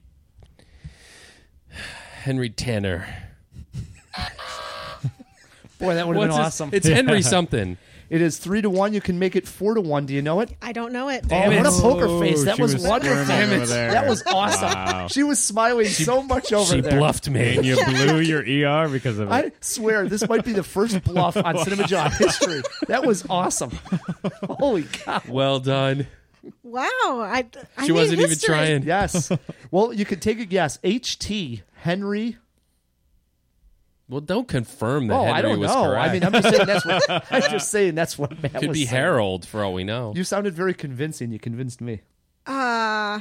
Tanner. Boy, that would have been awesome. It's Henry something. It is 3-1. You can make it 4-1. Do you know it? I don't know it. Oh, what a poker face. That she was was wonderful. squirming over there. That was awesome. Wow. She was smiling so much over She there. bluffed me. And you blew your ER because of it. I swear, this might be the first bluff on Cinema Jaw history. That was awesome. Holy cow. Well done. Wow. I She made wasn't even history. trying. Yes. Well, you could take a guess. H.T. Henry. Well, don't confirm that Oh, Henry I don't was know. correct. I mean, I'm just saying that's what Matt Could was be saying. Harold, for all we know. You sounded very convincing. You convinced me. No,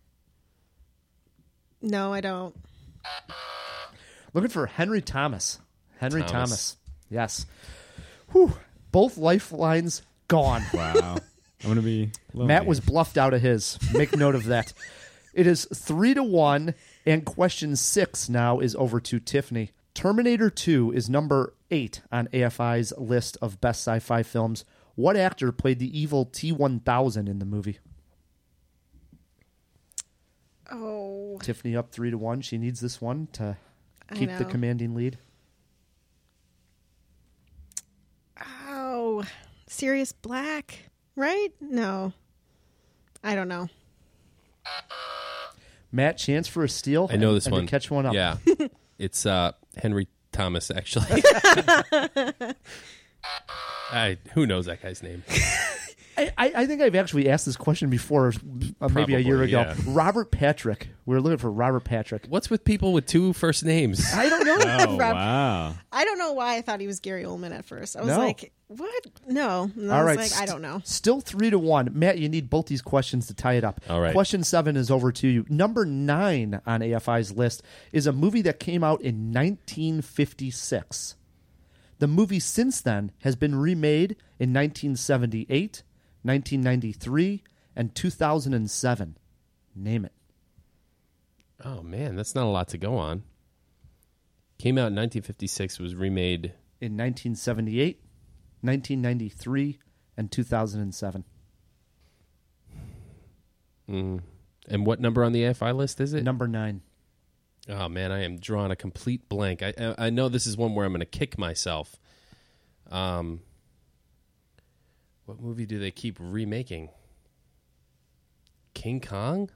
I don't. Looking for Henry Thomas. Henry Thomas. Thomas. Yes. Whew. Both lifelines gone. Wow. I'm going to be lonely. Matt was bluffed out of his. Make note of that. It is 3-1, and question 6 now is over to Tiffany. Terminator 2 is number 8 on AFI's list of best sci-fi films. What actor played the evil T-1000 in the movie? Oh, Tiffany up 3-1. She needs this one to I keep the know. commanding lead. Oh, Sirius Black, right? No, I don't know. Matt, chance for a steal. I know this and one. To catch one up. Yeah. It's Henry Thomas, actually. Who knows that guy's name? I think I've actually asked this question before, maybe a year Probably, ago. yeah. Robert Patrick. We were looking for Robert Patrick. What's with people with 2 first names? I don't know. Oh, wow. I don't know why I thought he was Gary Oldman at first. I was No. like, what? No. And I All was right. like, I don't know. Still 3-1. Matt, you need both these questions to tie it up. All right. Question 7 is over to you. Number 9 on AFI's list is a movie that came out in 1956. The movie since then has been remade in 1978, 1993, and 2007. Name it. Oh, man, that's not a lot to go on. Came out in 1956, was remade. In 1978, 1993, and 2007. And what number on the AFI list is it? Number 9. Oh, man, I am drawing a complete blank. I know this is one where I'm going to kick myself. What movie do they keep remaking? King Kong?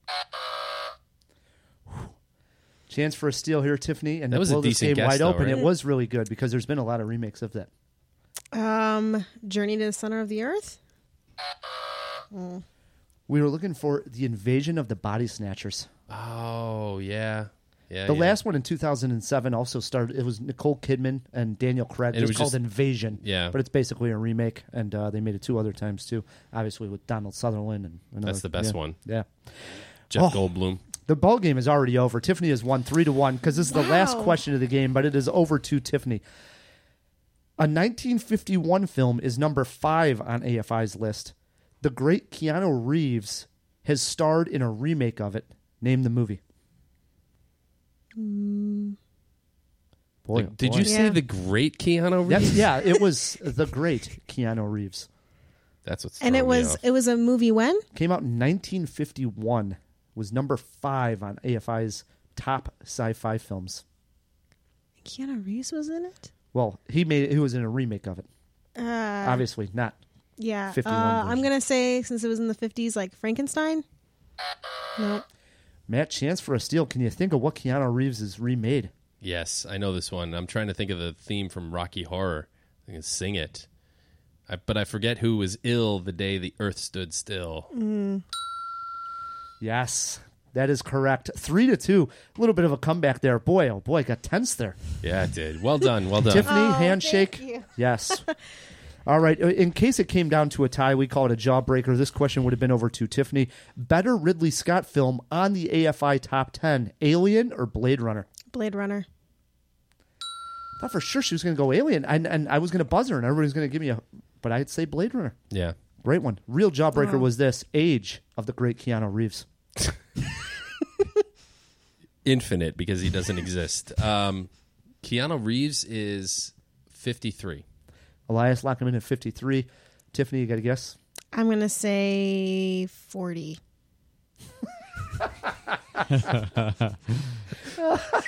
Chance for a steal here, Tiffany, and That to was a blow this decent game guess, wide though, open. right? It was really good because there's been a lot of remakes of that. Journey to the Center of the Earth? We were looking for The Invasion of the Body Snatchers. Oh, yeah. Yeah, The yeah. last one in 2007 also started. It was Nicole Kidman and Daniel Craig. And It it was was called just- Invasion. Yeah. but it's basically a remake, and they made it 2 other times too. Obviously with Donald Sutherland and another, That's the best yeah. one. Yeah, Jeff Oh. Goldblum. the ball game is already over. Tiffany has won 3-1 because this is the last Wow. question of the game, but it is over to Tiffany. A 1951 film is number 5 on AFI's list. The great Keanu Reeves has starred in a remake of it. Name the movie. Boy, Like, oh did boy. you say Yeah. the great Keanu Reeves? That's, yeah, it was the great Keanu Reeves. That's what's And it throwing me was off. it was a movie when? Came out in 1951. Was number 5 on AFI's top sci-fi films. Keanu Reeves was in it? Well, he was in a remake of it. Uh, Obviously, not. yeah. 51 I'm version. going to say, since it was in the 50s, like Frankenstein? No. Matt, chance for a steal. Can you think of what Keanu Reeves has remade? Yes, I know this one. I'm trying to think of the theme from Rocky Horror. I can sing it. But I forget who was ill the day the earth stood still. Yes, that is correct. 3-2. A little bit of a comeback there. Boy, oh boy, got tense there. Yeah, it did. Well done. Well done. Tiffany, Oh, handshake. thank you. Yes. All right. In case it came down to a tie, we call it a jawbreaker. This question would have been over to Tiffany. Better Ridley Scott film on the AFI top 10, Alien or Blade Runner? Blade Runner. I thought for sure she was going to go Alien, and I was going to buzz her, and everybody was going to give me a... But I'd say Blade Runner. Yeah. Great one. Real jawbreaker Wow. was this, Age of the great Keanu Reeves. Infinite, because he doesn't exist. Keanu Reeves is 53. Elias locked him in at 53. Tiffany, you got a guess? I'm going to say 40.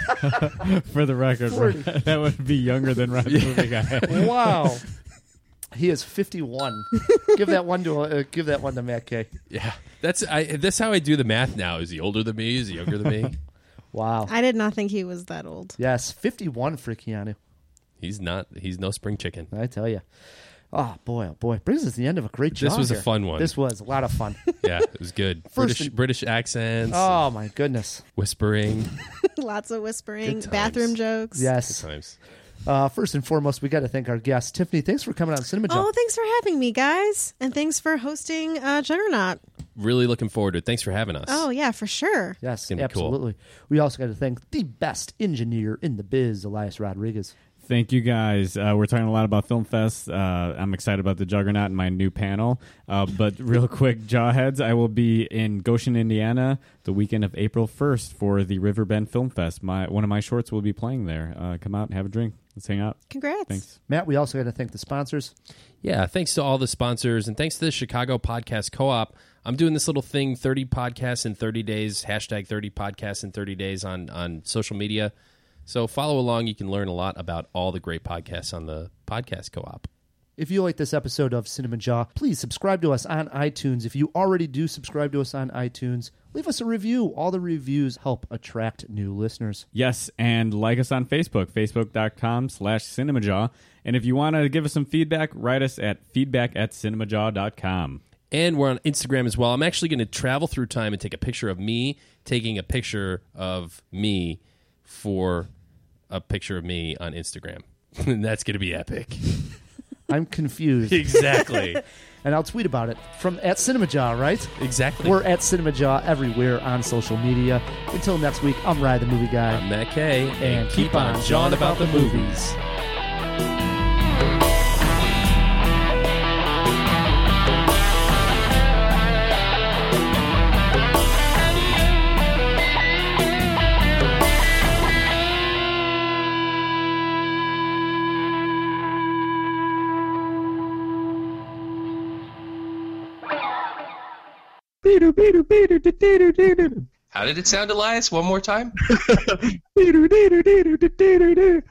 For the record, that would be younger than Rob Movie Guy. Wow. He is 51. Give that one to Matt K. Yeah, that's how I do the math now. Is he older than me? Is he younger than me? Wow. I did not think he was that old. Yes, 51 for Keanu. He's not. He's no spring chicken. I tell you. Oh boy! Brings us to the end of a great job. This was here. a fun one. This was a lot of fun. Yeah, it was good. British accents. Oh my goodness! Whispering. Lots of whispering. Good times. Bathroom jokes. Yes. Good times. First and foremost, we got to thank our guest, Tiffany. Thanks for coming on Cinema Jump. Oh, thanks for having me, guys, and thanks for hosting Juggernaut. Really looking forward to it. Thanks for having us. Oh yeah, for sure. Yes, gonna be cool. absolutely. We also got to thank the best engineer in the biz, Elias Rodriguez. Thank you, guys. We're talking a lot about Film Fest. I'm excited about the Juggernaut and my new panel. But real quick, Jawheads, I will be in Goshen, Indiana, the weekend of April 1st for the Riverbend Film Fest. One of my shorts will be playing there. Come out and have a drink. Let's hang out. Congrats. Thanks. Matt, we also got to thank the sponsors. Yeah, thanks to all the sponsors, and thanks to the Chicago Podcast Co-op. I'm doing this little thing, 30 podcasts in 30 days, hashtag 30 podcasts in 30 days on social media. So follow along. You can learn a lot about all the great podcasts on the Podcast Co-op. If you like this episode of Cinema Jaw, please subscribe to us on iTunes. If you already do subscribe to us on iTunes, leave us a review. All the reviews help attract new listeners. Yes, and like us on Facebook, facebook.com/cinemajaw. And if you want to give us some feedback, write us at feedback@cinemajaw.com. And we're on Instagram as well. I'm actually going to travel through time and take a picture of me taking a picture of me for a picture of me on Instagram. And that's going to be epic. I'm confused. Exactly. And I'll tweet about it from @CinemaJaw, right? Exactly. We're @CinemaJaw everywhere on social media. Until next week, I'm Ryan the Movie Guy. I'm Matt Kay. And keep on jawing about the movies. How did it sound, Elias? One more time?